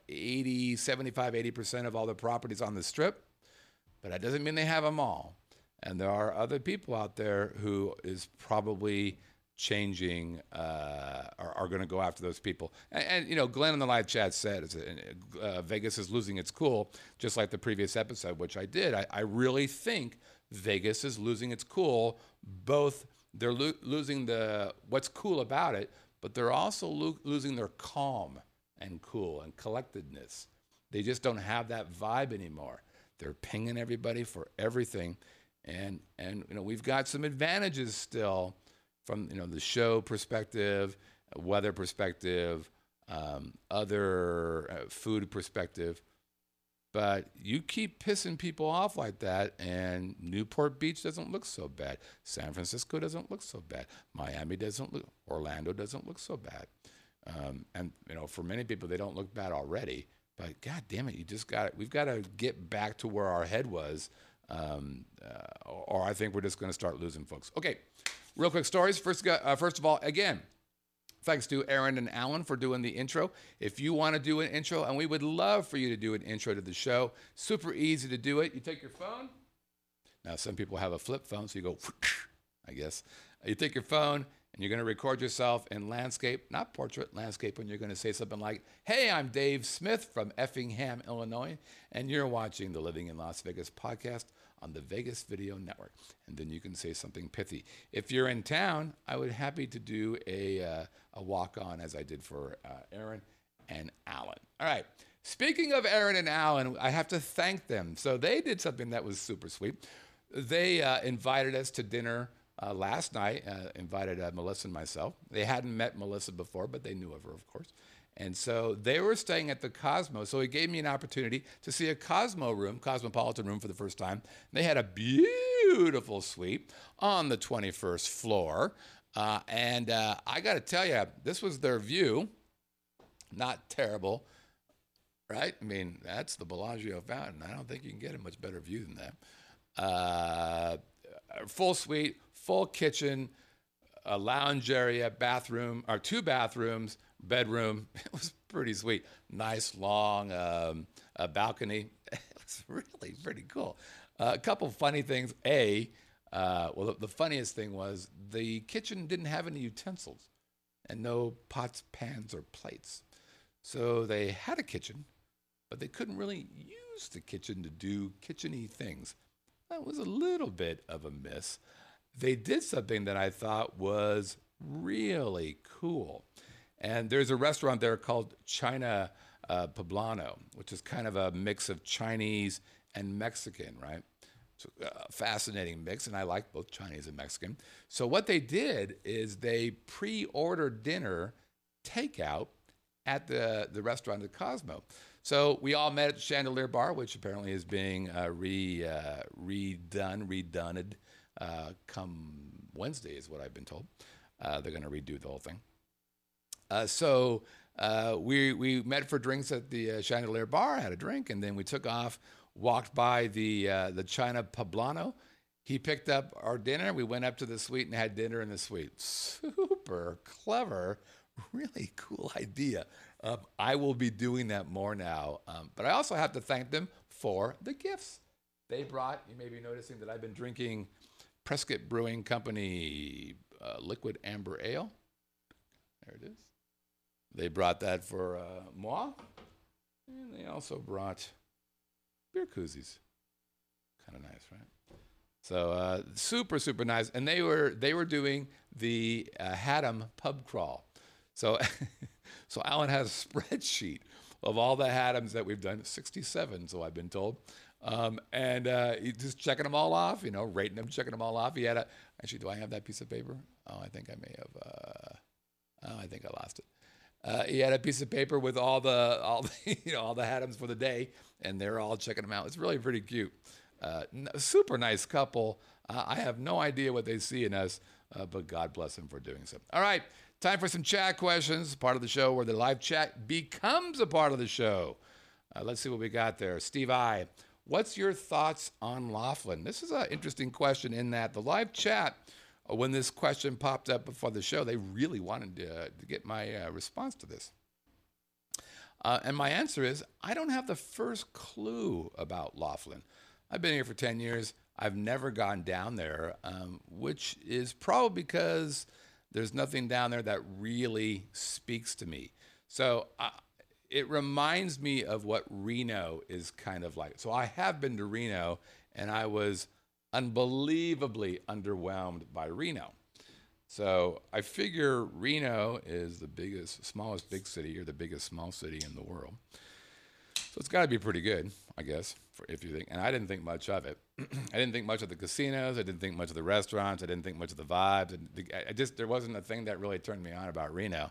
Speaker 2: 80% of all the properties on the Strip, but that doesn't mean they have them all. And there are other people out there who is probably changing, are going to go after those people. And Glenn in the live chat said, Vegas is losing its cool, just like the previous episode, which I did. I really think Vegas is losing its cool. Both, they're losing what's cool about it, but they're also losing their calm and cool and collectedness. They just don't have that vibe anymore. They're pinging everybody for everything. And we've got some advantages still from the show perspective, weather perspective, other food perspective. But you keep pissing people off like that, and Newport Beach doesn't look so bad. San Francisco doesn't look so bad. Miami doesn't look. Orlando doesn't look so bad. And for many people, they don't look bad already. But God damn it, we've got to get back to where our head was. Or I think we're just going to start losing folks. Okay, real quick stories. First of all, again, thanks to Aaron and Alan for doing the intro. If you want to do an intro, and we would love for you to do an intro to the show, super easy to do it. You take your phone. Now, some people have a flip phone, so you go, I guess. You take your phone, and you're going to record yourself in landscape, not portrait, landscape, and you're going to say something like, "Hey, I'm Dave Smith from Effingham, Illinois, and you're watching the Living in Las Vegas podcast on the Vegas Video Network." And then you can say something pithy. If you're in town, I would happy to do a walk-on, as I did for Aaron and Alan. All right. Speaking of Aaron and Alan, I have to thank them. So they did something that was super sweet. They invited us to dinner last night, invited Melissa and myself. They hadn't met Melissa before, but they knew of her, of course. And so they were staying at the Cosmo. So he gave me an opportunity to see a Cosmopolitan room for the first time. They had a beautiful suite on the 21st floor. And I got to tell you, this was their view. Not terrible, right? I mean, that's the Bellagio fountain. I don't think you can get a much better view than that. Full suite, full kitchen, a lounge area, bathroom, or 2 bathrooms, bedroom. It was pretty sweet. Nice long balcony. It was really pretty cool. A couple funny things. Well, the funniest thing was the kitchen didn't have any utensils and no pots, pans, or plates. So they had a kitchen, but they couldn't really use the kitchen to do kitchen-y things. That was a little bit of a miss. They did something that I thought was really cool. And there's a restaurant there called China Poblano, which is kind of a mix of Chinese and Mexican, right? So a fascinating mix, and I like both Chinese and Mexican. So what they did is they pre-ordered dinner takeout at the restaurant at Cosmo. So we all met at Chandelier Bar, which apparently is being redone come Wednesday, is what I've been told. They're going to redo the whole thing. So we met for drinks at the Chandelier Bar, had a drink, and then we took off, walked by the China Poblano. He picked up our dinner. We went up to the suite and had dinner in the suite. Super clever, really cool idea. I will be doing that more now. But I also have to thank them for the gifts. They brought, you may be noticing that I've been drinking Prescott Brewing Company Liquid Amber Ale. There it is. They brought that for moi. And they also brought beer koozies. Kind of nice, right? So super, super nice. And they were doing the Haddam pub crawl. So so Alan has a spreadsheet of all the Haddams that we've done, 67, so I've been told. And he's just checking them all off, rating them, checking them all off. He had actually, do I have that piece of paper? Oh, I think I may have. I think I lost it. He had a piece of paper with all the Haddams for the day, and they're all checking them out. It's really pretty cute. Super nice couple. I have no idea what they see in us, but God bless them for doing so. All right, time for some chat questions. Part of the show where the live chat becomes a part of the show. Let's see what we got there. Steve I, what's your thoughts on Laughlin? This is an interesting question in that the live chat, when this question popped up before the show, they really wanted to get my response to this. And my answer is, I don't have the first clue about Laughlin. I've been here for 10 years. I've never gone down there, which is probably because there's nothing down there that really speaks to me. So it reminds me of what Reno is kind of like. So I have been to Reno, and I was unbelievably underwhelmed by Reno. So I figure Reno is the smallest big city, or the biggest small city in the world. So it's got to be pretty good, I guess, if you think. And I didn't think much of it. I didn't think much of the casinos. I didn't think much of the restaurants. I didn't think much of the vibes. There wasn't a thing that really turned me on about Reno.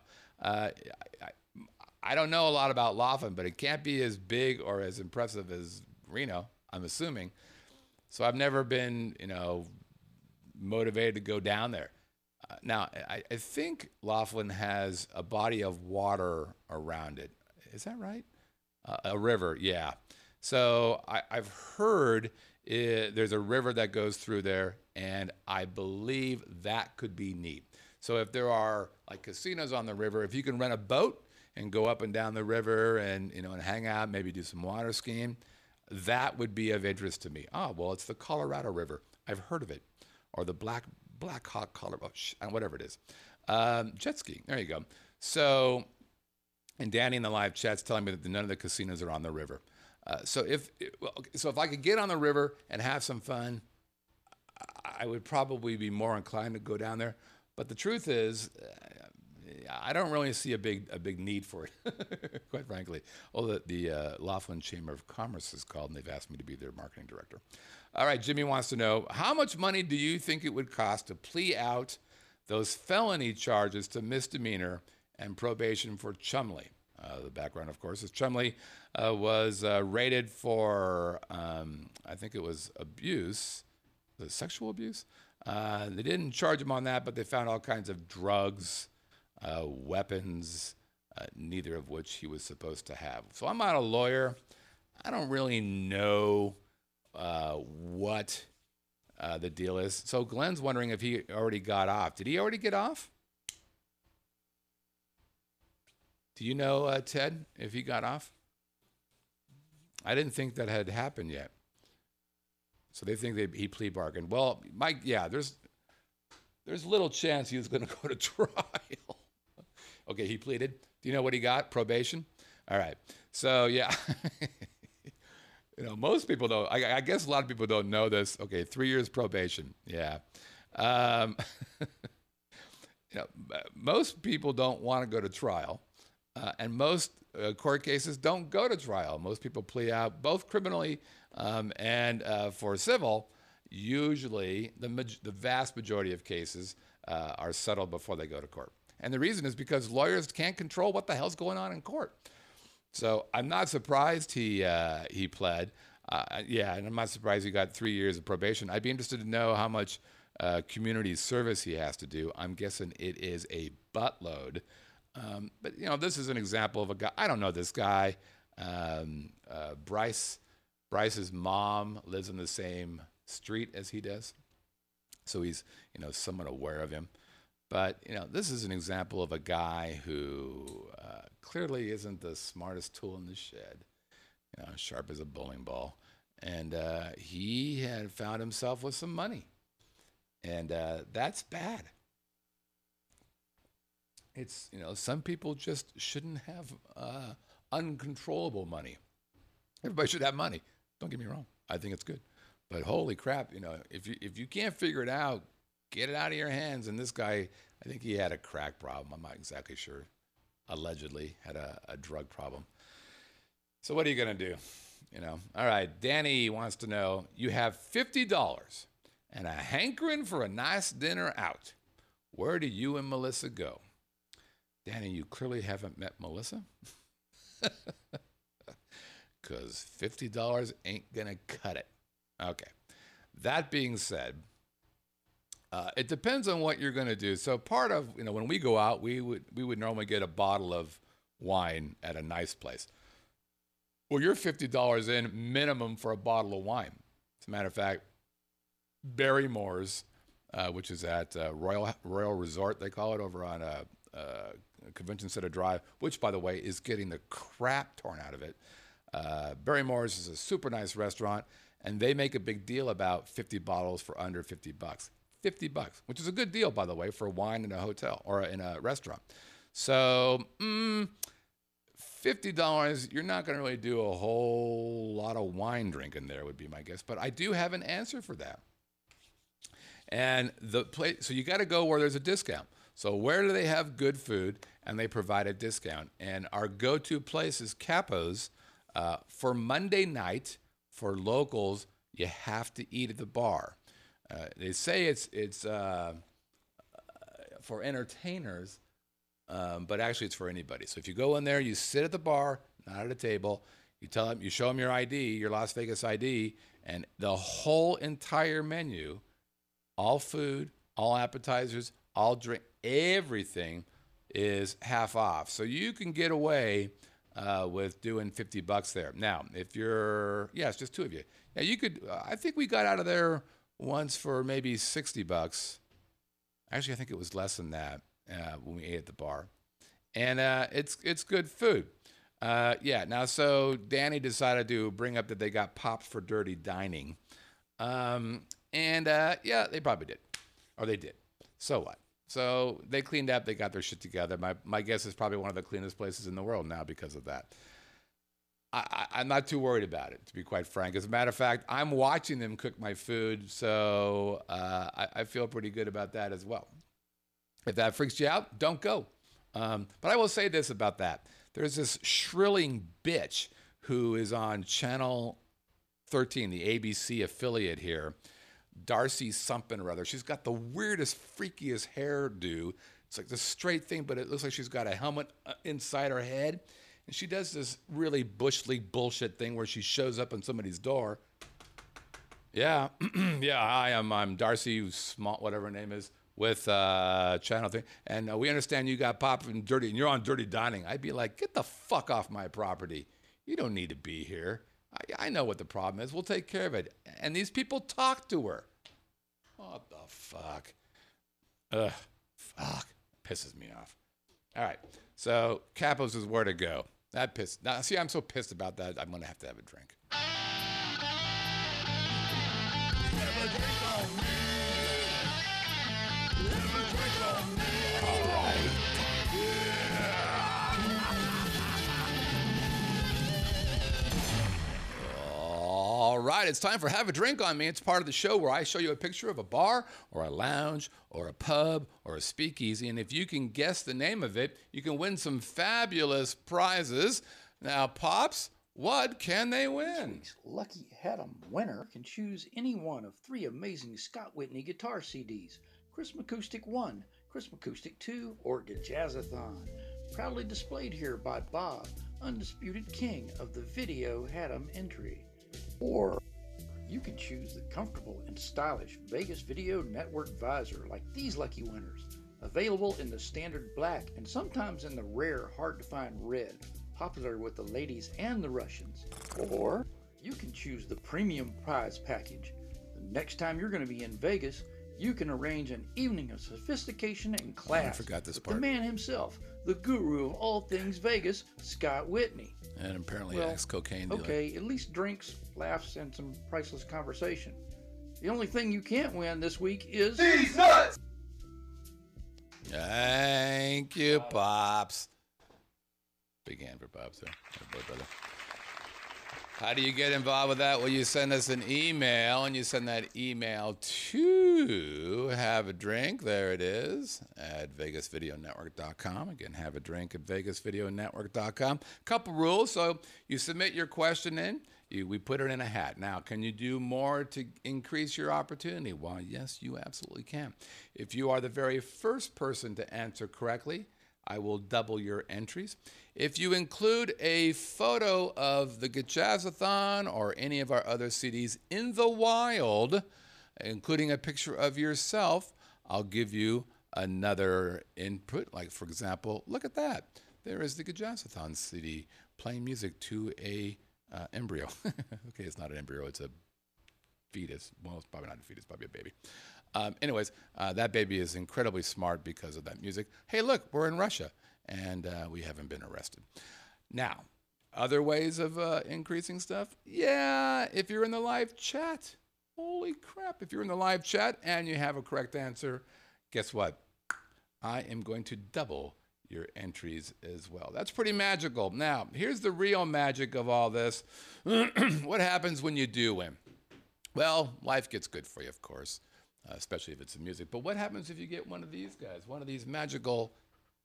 Speaker 2: I don't know a lot about Laughlin, but it can't be as big or as impressive as Reno, I'm assuming. So I've never been, motivated to go down there. Now, I think Laughlin has a body of water around it. Is that right? A river, yeah. So I've heard there's a river that goes through there, and I believe that could be neat. So if there are like casinos on the river, if you can rent a boat and go up and down the river and and hang out, maybe do some water skiing, that would be of interest to me. Oh, well, it's the Colorado River. I've heard of it. Or the Black Hawk Colorado, whatever it is. Jet skiing, there you go. So, and Danny in the live chat's telling me that none of the casinos are on the river. So if I could get on the river and have some fun, I would probably be more inclined to go down there. But the truth is, I don't really see a big need for it, quite frankly. Although the Laughlin Chamber of Commerce has called, and they've asked me to be their marketing director. All right, Jimmy wants to know, how much money do you think it would cost to plea out those felony charges to misdemeanor and probation for Chumley? The background, of course, is Chumley was raided for, I think it was abuse, sexual abuse. They didn't charge him on that, but they found all kinds of drugs, weapons, neither of which he was supposed to have. So I'm not a lawyer. I don't really know what the deal is. So Glenn's wondering if he already got off. Did he already get off? Do you know, Ted, if he got off? I didn't think that had happened yet. So they think he plea bargained. Well, Mike, yeah, there's little chance he was going to go to trial. Okay, he pleaded. Do you know what he got? Probation? All right. So, yeah. Most people don't. I guess a lot of people don't know this. Okay, 3 years probation. Yeah. Most people don't want to go to trial. And most court cases don't go to trial. Most people plea out, both criminally and for civil. Usually, the vast majority of cases are settled before they go to court. And the reason is because lawyers can't control what the hell's going on in court. So I'm not surprised he pled. And I'm not surprised he got 3 years of probation. I'd be interested to know how much community service he has to do. I'm guessing it is a buttload. But this is an example of a guy. I don't know this guy. Bryce's mom lives in the same street as he does, so he's somewhat aware of him. But this is an example of a guy who clearly isn't the smartest tool in the shed. Sharp as a bowling ball, and he had found himself with some money, and that's bad. It's, some people just shouldn't have uncontrollable money. Everybody should have money. Don't get me wrong. I think it's good. But holy crap, if you can't figure it out, get it out of your hands. And this guy, I think he had a crack problem. I'm not exactly sure. Allegedly had a drug problem. So what are you going to do? All right, Danny wants to know, you have $50 and a hankering for a nice dinner out. Where do you and Melissa go? Danny, you clearly haven't met Melissa. Because $50 ain't going to cut it. Okay. That being said, it depends on what you're going to do. So part of, when we go out, we would normally get a bottle of wine at a nice place. Well, you're $50 in minimum for a bottle of wine. As a matter of fact, Barrymore's, which is at Royal Resort, they call it, over on Convention Center Drive, which, by the way, is getting the crap torn out of it. Barrymore's is a super nice restaurant, and they make a big deal about 50 bottles for under $50. $50, which is a good deal, by the way, for wine in a hotel or in a restaurant. So, $50, you're not going to really do a whole lot of wine drinking there, would be my guess. But I do have an answer for that. And the place, so you got to go where there's a discount. So where do they have good food and they provide a discount? And our go-to place is Capo's. For Monday night, for locals, you have to eat at the bar. They say it's for entertainers, but actually it's for anybody. So if you go in there, you sit at the bar, not at a table. You tell them, you show them your ID, your Las Vegas ID, and the whole entire menu, all food, all appetizers, all drink, everything is half off. So you can get away with doing $50 there. Now, if you're, it's just two of you. Yeah, you could, I think we got out of there once for maybe $60. Actually, I think it was less than that when we ate at the bar. And it's good food. Now, so Danny decided to bring up that they got popped for dirty dining. They probably did. Or they did. So what? So they cleaned up. They got their shit together. My guess is probably one of the cleanest places in the world now because of that. I'm not too worried about it, to be quite frank. As a matter of fact, I'm watching them cook my food, so I feel pretty good about that as well. If that freaks you out, don't go. But I will say this about that. There's this shrilling bitch who is on Channel 13, the ABC affiliate here, Darcy something or other. She's got the weirdest, freakiest hairdo. It's like the straight thing, but it looks like she's got a helmet inside her head. And she does this really bush league bullshit thing where she shows up on somebody's door. Yeah, yeah, I'm Darcy Small, whatever her name is, with Channel 3. And we understand you got Pop and Dirty, and you're on Dirty Dining. I'd be like, get the fuck off my property. You don't need to be here. I know what the problem is. We'll take care of it. And these people talk to her. What the fuck? Ugh, fuck. Pisses me off. All right, so Capos is where to go. That pissed. Now, see, I'm so pissed about that. I'm gonna have to have a drink. All right, it's time for Have a Drink on Me. It's part of the show where I show you a picture of a bar or a lounge or a pub or a speakeasy, and if you can guess the name of it, you can win some fabulous prizes. Now, Pops, what can they win?
Speaker 5: This week's Lucky Haddam winner can choose any one of 3 amazing Scott Whitney guitar CDs, Chris Acoustic 1, Chris Acoustic 2, or Jazzathon. Proudly displayed here by Bob, undisputed king of the video Haddam entry. Or you can choose the comfortable and stylish Vegas Video Network visor like these lucky winners, available in the standard black and sometimes in the rare, hard-to-find red, popular with the ladies and the Russians. Or you can choose the premium prize package. The next time you're going to be in Vegas, you can arrange an evening of sophistication and class
Speaker 2: I forgot this
Speaker 5: with
Speaker 2: part.
Speaker 5: the man himself, the guru of all things Vegas, Scott Whitney.
Speaker 2: And apparently
Speaker 5: Well,
Speaker 2: ex-cocaine dealer.
Speaker 5: Okay, at least drinks, laughs, and some priceless conversation. The only thing you can't win this week is... These nuts!
Speaker 2: Thank you, Pops. Big hand for Pops there. Good boy, brother. How do you get involved with that? Well, you send us an email, and you send that email to Have a Drink, there it is, at VegasVideoNetwork.com. Again, Have a Drink at VegasVideoNetwork.com. Couple rules. So you submit your question in. We put it in a hat. Now, can you do more to increase your opportunity? Well, yes, you absolutely can. If you are the very first person to answer correctly, I will double your entries. If you include a photo of the Jazzathon or any of our other CDs in the wild, including a picture of yourself, I'll give you another input. Like, for example, look at that. There is the Jazzathon CD playing music to a embryo. Okay, it's not an embryo, it's a fetus. Well, it's probably not a fetus, probably a baby. Anyways, that baby is incredibly smart because of that music. Hey, look, we're in Russia, and we haven't been arrested. Now, other ways of increasing stuff? Yeah, if you're in the live chat. Holy crap, if you're in the live chat and you have a correct answer, guess what? I am going to double your entries as well. That's pretty magical. Now, here's the real magic of all this. What happens when you do win? Well, life gets good for you, of course. Especially if it's the music. But what happens if you get one of these guys, one of these magical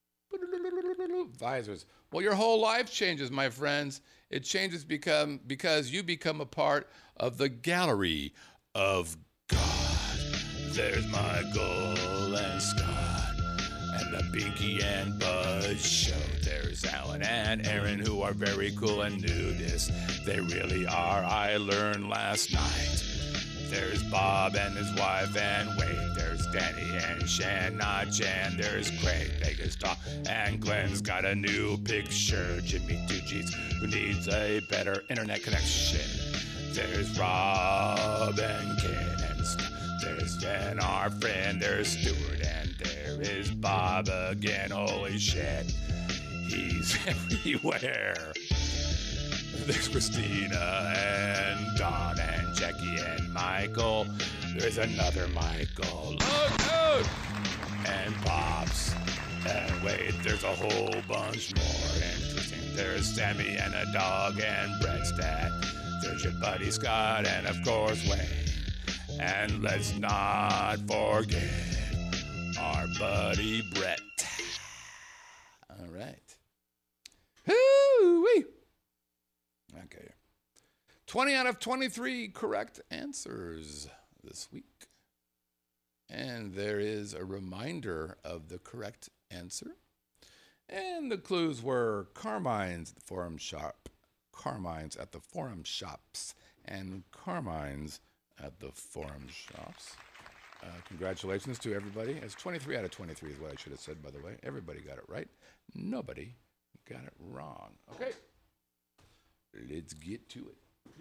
Speaker 2: visors? Well, your whole life changes, my friends. It changes because you become a part of the gallery of God. There's Michael and Scott and the Binky and Buzz show. There's Alan and Aaron, who are very cool and nudists. They really are. I learned last night. There's Bob and his wife and Wade. There's Danny and Shan, not Jan. There's Craig, Vegas Talk, and Glenn's got a new picture. Jimmy Tucci's, who needs a better internet connection. There's Rob and Ken and Scott. There's Jen, our friend. There's Stuart, and there is Bob again. Holy shit, he's everywhere. There's Christina and Don and Jackie and Michael. There's another Michael. Look out! And Pops. And wait, there's a whole bunch more interesting. There's Sammy and a dog and Brett's dad. There's your buddy Scott and of course Wayne. And let's not forget our buddy Brett. All right. Hoo-wee! Okay. 20 out of 23 correct answers this week. And there is a reminder of the correct answer. And the clues were Carmine's at the Forum Shop, Carmine's at the Forum Shops, and Carmine's at the Forum Shops. Congratulations to everybody. It's 23 out of 23 is what I should have said, by the way. Everybody got it right. Nobody got it wrong. Okay. Let's get to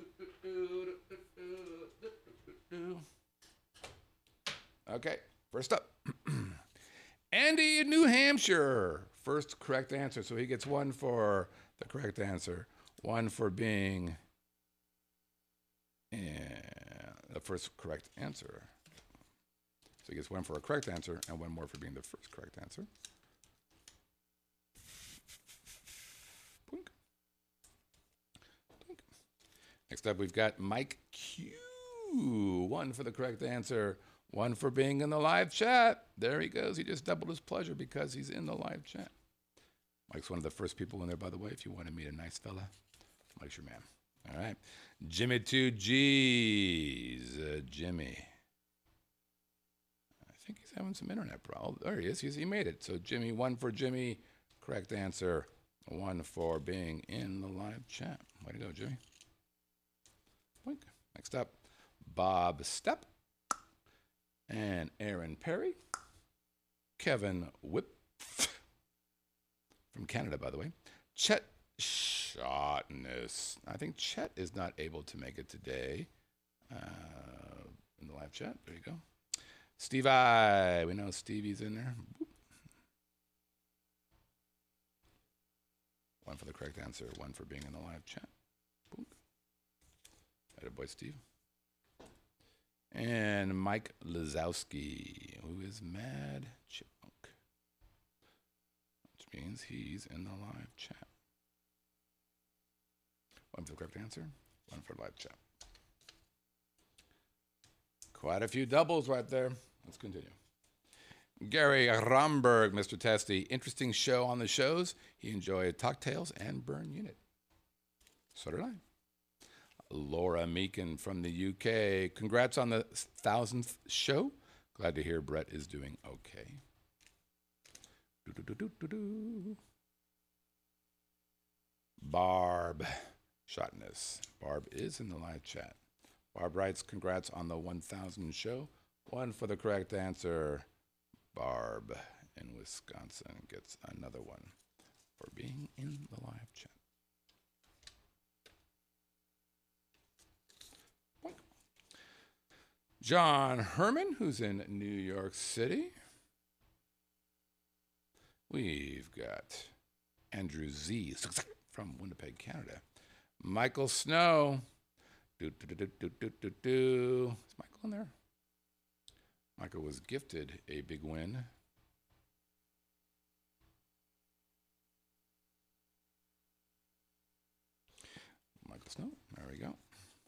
Speaker 2: it. Okay, first up. Andy in New Hampshire. First correct answer. So he gets one for the correct answer, one for being the first correct answer. So he gets one for a correct answer and one more for being the first correct answer. Boink. Boink. Next up, we've got Mike Q. One for the correct answer, one for being in the live chat. There he goes. He just doubled his pleasure because he's in the live chat. Mike's one of the first people in there, by the way. If you want to meet a nice fella, Mike's your man. All right. Jimmy 2Gs. Jimmy. I think he's having some internet problems. There he is. He made it. So Jimmy, one for Jimmy. Correct answer. One for being in the live chat. Way to go, Jimmy. Boink. Next up, Bob Stepp. And Aaron Perry. Kevin Whip. From Canada, by the way. Chet Shotness. I think Chet is not able to make it today in the live chat. There you go. Steve I. We know Stevie's in there. Boop. One for the correct answer, one for being in the live chat. Boop. Attaboy, Steve. And Mike Lazowski, who is Mad Chipmunk, which means he's in the live chat. One for the correct answer, one for live chat. Quite a few doubles right there. Let's continue. Gary Romberg, Mr. Testy. Interesting show on the shows. He enjoyed Talk Tales and Burn Unit. So did I. Laura Meakin from the UK. Congrats on the 1000th show. Glad to hear Brett is doing okay. Barb Shotness. Barb is in the live chat. Barb writes, congrats on the 1000 show. One for the correct answer. Barb in Wisconsin gets another one for being in the live chat. John Herman, who's in New York City. We've got Andrew Z from Winnipeg, Canada. Michael Snow. Is Michael in there? Michael was gifted a big win. Michael Snow, there we go.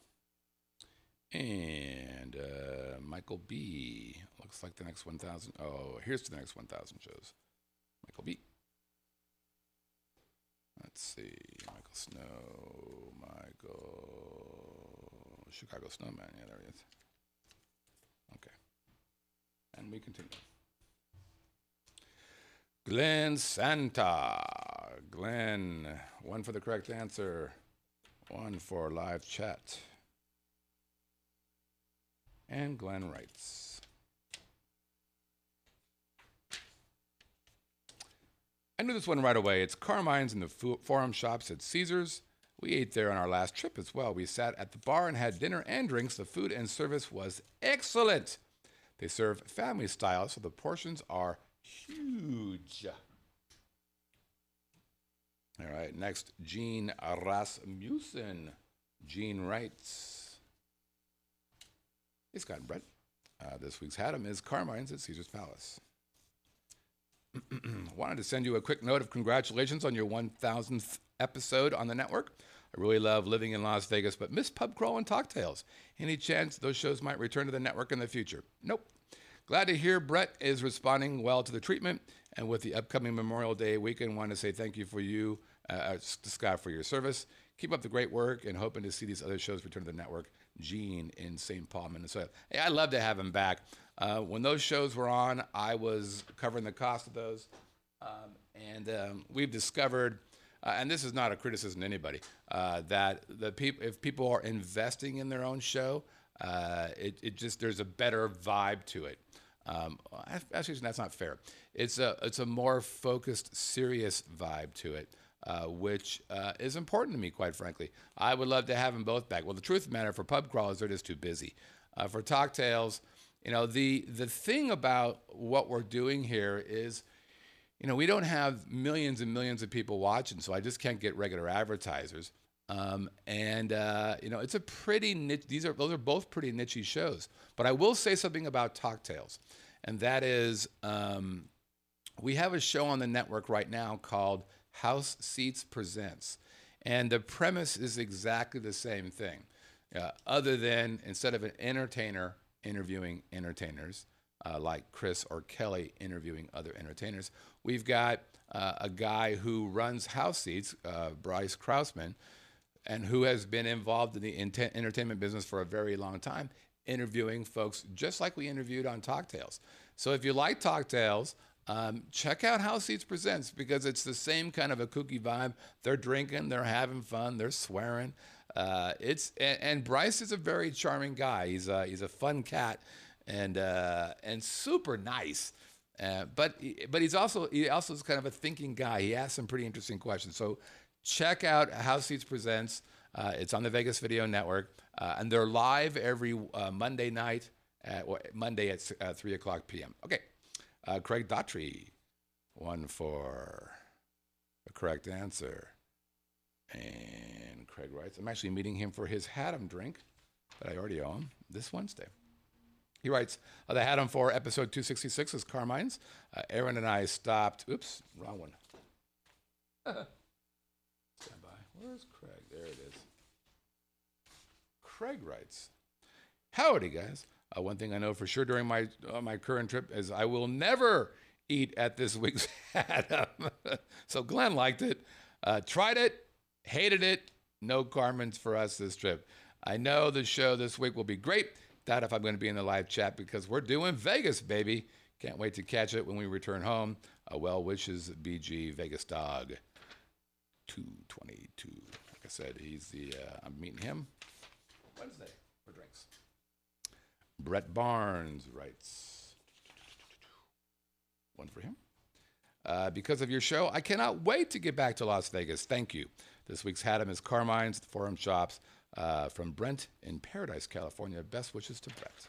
Speaker 2: And Michael B. Looks like the next 1,000. Oh, here's to the next 1,000 shows. Michael B. Let's see. Michael Snow. Michael. Chicago Snowman. Yeah, there he is. Okay. And we continue. Glenn Santa. Glenn. One for the correct answer. One for live chat. And Glenn writes, I knew this one right away. It's Carmine's in the Forum Shops at Caesars. We ate there on our last trip as well. We sat at the bar and had dinner and drinks. The food and service was excellent. They serve family style, so the portions are huge. All right, next, Gene Rasmussen. Gene writes, hey, Scott and Brett. This week's Haddam is Carmine's at Caesar's Palace. Wanted to send you a quick note of congratulations on your 1000th episode on the network. I really love living in Las Vegas, but miss pub crawl and Talk Tales. Any chance those shows might return to the network in the future? Nope. Glad to hear Brett is responding well to the treatment. And with the upcoming Memorial Day weekend, want to say thank you for you, Scott, for your service. Keep up the great work and hoping to see these other shows return to the network. Gene in St. Paul, Minnesota. Hey, I'd love to have him back. When those shows were on, I was covering the cost of those. And we've discovered, and this is not a criticism to anybody, that if people are investing in their own show, it just, there's a better vibe to it. Actually, that's not fair. It's a more focused, serious vibe to it, which is important to me, quite frankly. I would love to have them both back. Well, the truth of the matter, for pub crawlers, they're just too busy. For Talk Tales, you know, the thing about what we're doing here is, you know, we don't have millions and millions of people watching, so I just can't get regular advertisers. You know, it's a pretty niche. Those are both pretty niche shows. But I will say something about Talk Tales, and that is, we have a show on the network right now called House Seats Presents, and the premise is exactly the same thing, other than instead of an entertainer interviewing entertainers, like Chris or Kelly interviewing other entertainers, we've got a guy who runs House Seats, Bryce Krausman, and who has been involved in the entertainment business for a very long time, interviewing folks just like we interviewed on Talk Tales. So if you like Talk Tales, check out House Seats Presents, because it's the same kind of a kooky vibe. They're drinking, they're having fun, they're swearing. And Bryce is a very charming guy. He's a fun cat, and super nice. But he also is kind of a thinking guy. He asks some pretty interesting questions. So check out House Seats Presents. It's on the Vegas Video Network, and they're live every Monday night at 3 o'clock p.m. Okay, Craig Daughtry, one for the correct answer. And Craig writes, I'm actually meeting him for his Haddam drink that I already owe him this Wednesday. He writes, the Haddam for episode 266 is Carmine's. Aaron and I stopped. Oops, wrong one. Stand by. Where's Craig? There it is. Craig writes, howdy, guys. One thing I know for sure during my current trip is I will never eat at this week's Haddam. So Glenn liked it, tried it, hated it. No Carmen's for us this trip. I know the show this week will be great. Doubt if I'm going to be in the live chat because we're doing Vegas, baby. Can't wait to catch it when we return home. Well wishes, BG Vegas Dog 222. Like I said, I'm meeting him Wednesday for drinks. Brett Barnes writes, one for him. Because of your show, I cannot wait to get back to Las Vegas. Thank you. This week's Haddam is Carmine's Forum Shops from Brent in Paradise, California. Best wishes to Brett.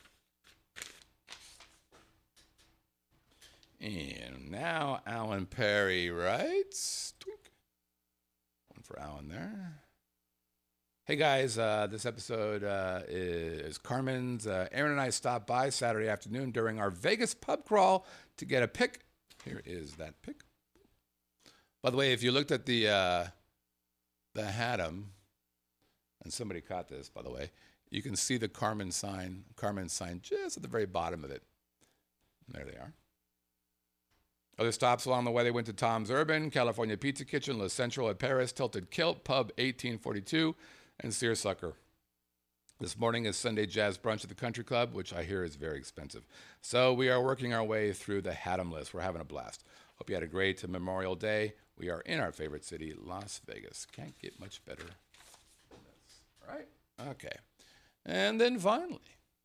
Speaker 2: And now Alan Perry writes, twink. One for Alan there. Hey guys, this episode is Carmen's. Aaron and I stopped by Saturday afternoon during our Vegas pub crawl to get a pic. Here is that pic. By the way, if you looked at the Haddam, and somebody caught this, by the way, you can see the Carmen's sign just at the very bottom of it. And there they are. Other stops along the way, they went to Tom's Urban, California Pizza Kitchen, La Central at Paris, Tilted Kilt, Pub 1842, and Seersucker. This morning is Sunday Jazz Brunch at the Country Club, which I hear is very expensive. So we are working our way through the Haddam list. We're having a blast. Hope you had a great Memorial Day. We are in our favorite city, Las Vegas. Can't get much better than this. All right? Okay. And then finally,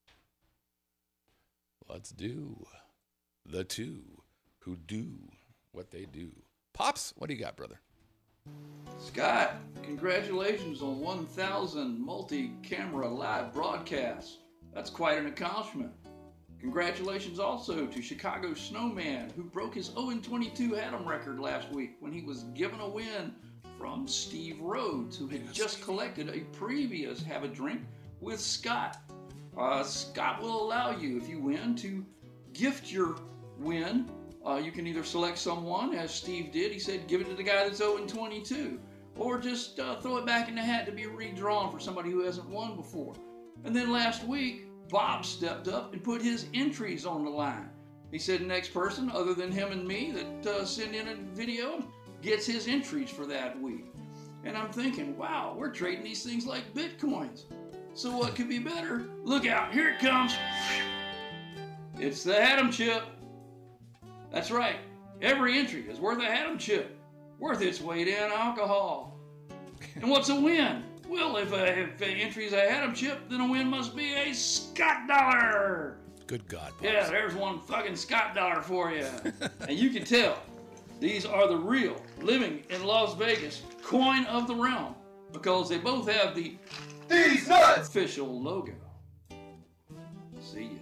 Speaker 2: let's do the two who do what they do. Pops, what do you got, brother?
Speaker 5: Scott, congratulations on 1,000 multi-camera live broadcasts. That's quite an accomplishment. Congratulations also to Chicago Snowman, who broke his 0-22 Haddam record last week when he was given a win from Steve Rhodes, who had just collected a previous Have a Drink with Scott. Scott will allow you, if you win, to gift your win. You can either select someone, as Steve did. He said, give it to the guy that's 0-22. Or just throw it back in the hat to be redrawn for somebody who hasn't won before. And then last week, Bob stepped up and put his entries on the line. He said the next person, other than him and me, that send in a video gets his entries for that week. And I'm thinking, wow, we're trading these things like Bitcoins. So what could be better? Look out, here it comes. It's the Haddam chip. That's right. Every entry is worth a Atom chip, worth its weight in alcohol. And what's a win? Well, if entry's a Atom chip, then a win must be a Scott dollar.
Speaker 2: Good God, Pops.
Speaker 5: Yeah, there's one fucking Scott dollar for you. And you can tell these are the real, living in Las Vegas coin of the realm because they both have the
Speaker 2: These nuts!
Speaker 5: official logo. See ya.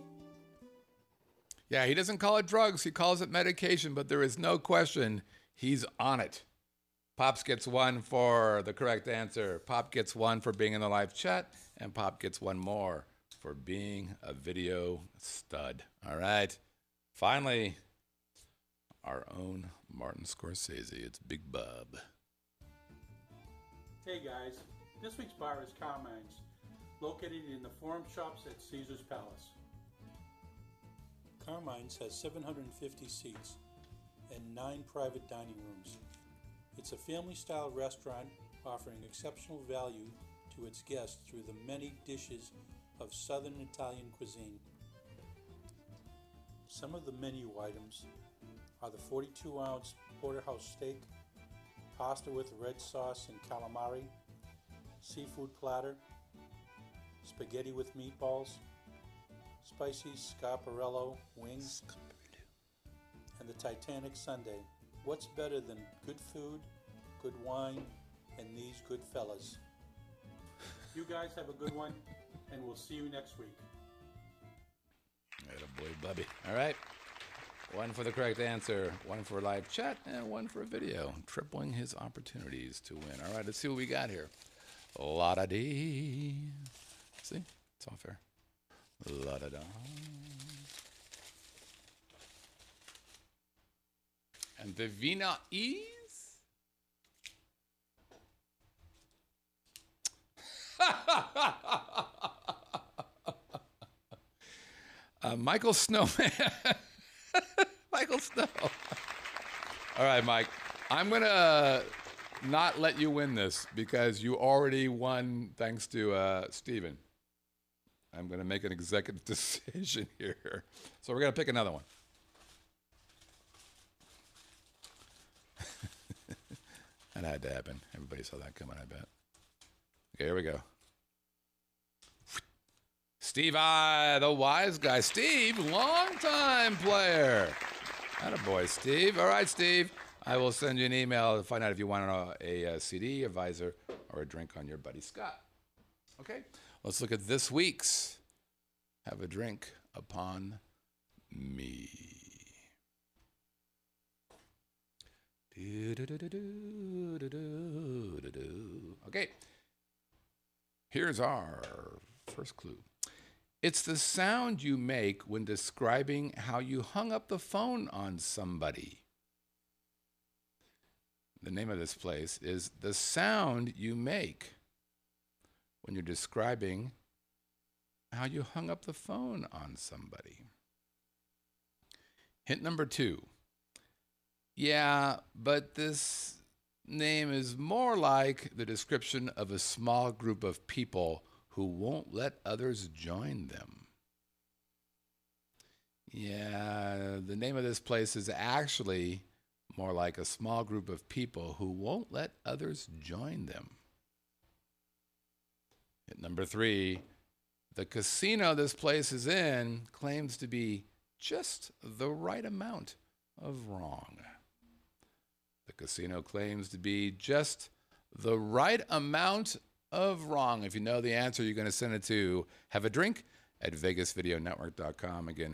Speaker 2: Yeah, he doesn't call it drugs. He calls it medication, but there is no question he's on it. Pops gets one for the correct answer. Pop gets one for being in the live chat, and Pop gets one more for being a video stud. All right. Finally, our own Martin Scorsese. It's Big Bub.
Speaker 6: Hey guys, this week's bar is Carmine's, located in the Forum Shops at Caesar's Palace. Carmine's has 750 seats and 9 private dining rooms. It's a family-style restaurant offering exceptional value to its guests through the many dishes of Southern Italian cuisine. Some of the menu items are the 42-ounce porterhouse steak, pasta with red sauce and calamari, seafood platter, spaghetti with meatballs, spicy scarparello wings, and the Titanic Sundae. What's better than good food, good wine, and these good fellas? You guys have a good one, and we'll see you next week.
Speaker 2: Attaboy, Bubby. All right. One for the correct answer, one for live chat, and one for a video, tripling his opportunities to win. All right, let's see what we got here. La-da-dee. See? It's all fair. La-da-da. And the winner is... Michael Snowman. Michael Snow. All right, Mike. I'm going to not let you win this because you already won thanks to Steven. I'm going to make an executive decision here. So we're going to pick another one. That had to happen. Everybody saw that coming, I bet. Okay, here we go. Steve I, the wise guy. Steve, longtime player. Attaboy, Steve. All right, Steve. I will send you an email to find out if you want a CD, a visor, or a drink on your buddy Scott. Okay? Let's look at this week's Have a Drink Upon Me. Okay. Here's our first clue. It's the sound you make when describing how you hung up the phone on somebody. The name of this place is the sound you make when you're describing how you hung up the phone on somebody. Hint number 2. Yeah, but this name is more like the description of a small group of people who won't let others join them. Yeah, the name of this place is actually more like a small group of people who won't let others join them. Hint number 3, the casino this place is in claims to be just the right amount of wrong. The casino claims to be just the right amount of wrong. If you know the answer, you're going to send it to haveadrink@vegasvideonetwork.com. Again,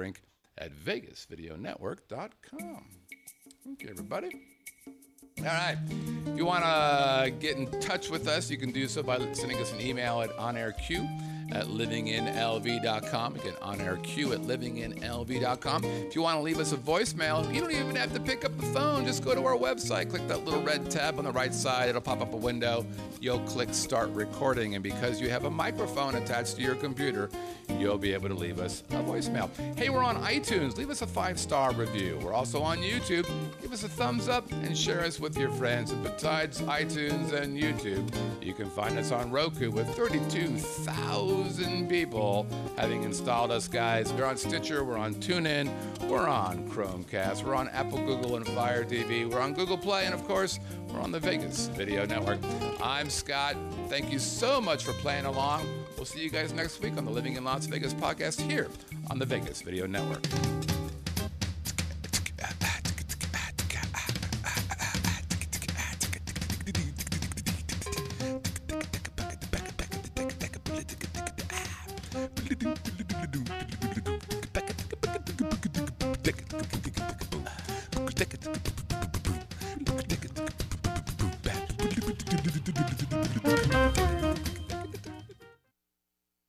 Speaker 2: haveadrink@vegasvideonetwork.com. Okay, everybody. All right. If you want to get in touch with us, you can do so by sending us an email at onairq@livinginlv.com. Again, onairq@livinginlv.com. If you want to leave us a voicemail, you don't even have to pick up the phone. Just go to our website, click that little red tab on the right side. It'll pop up a window. You'll click Start Recording, and because you have a microphone attached to your computer, you'll be able to leave us a voicemail. Hey, we're on iTunes. Leave us a 5-star review. We're also on YouTube. Give us a thumbs up and share us with your friends. And besides iTunes and YouTube, you can find us on Roku with 32,000 1,000 people having installed us, guys. We're on Stitcher, we're on TuneIn, we're on Chromecast, we're on Apple, Google, and Fire TV, we're on Google Play, and of course, we're on the Vegas Video Network. I'm Scott. Thank you so much for playing along. We'll see you guys next week on the Living in Las Vegas podcast here on the Vegas Video Network.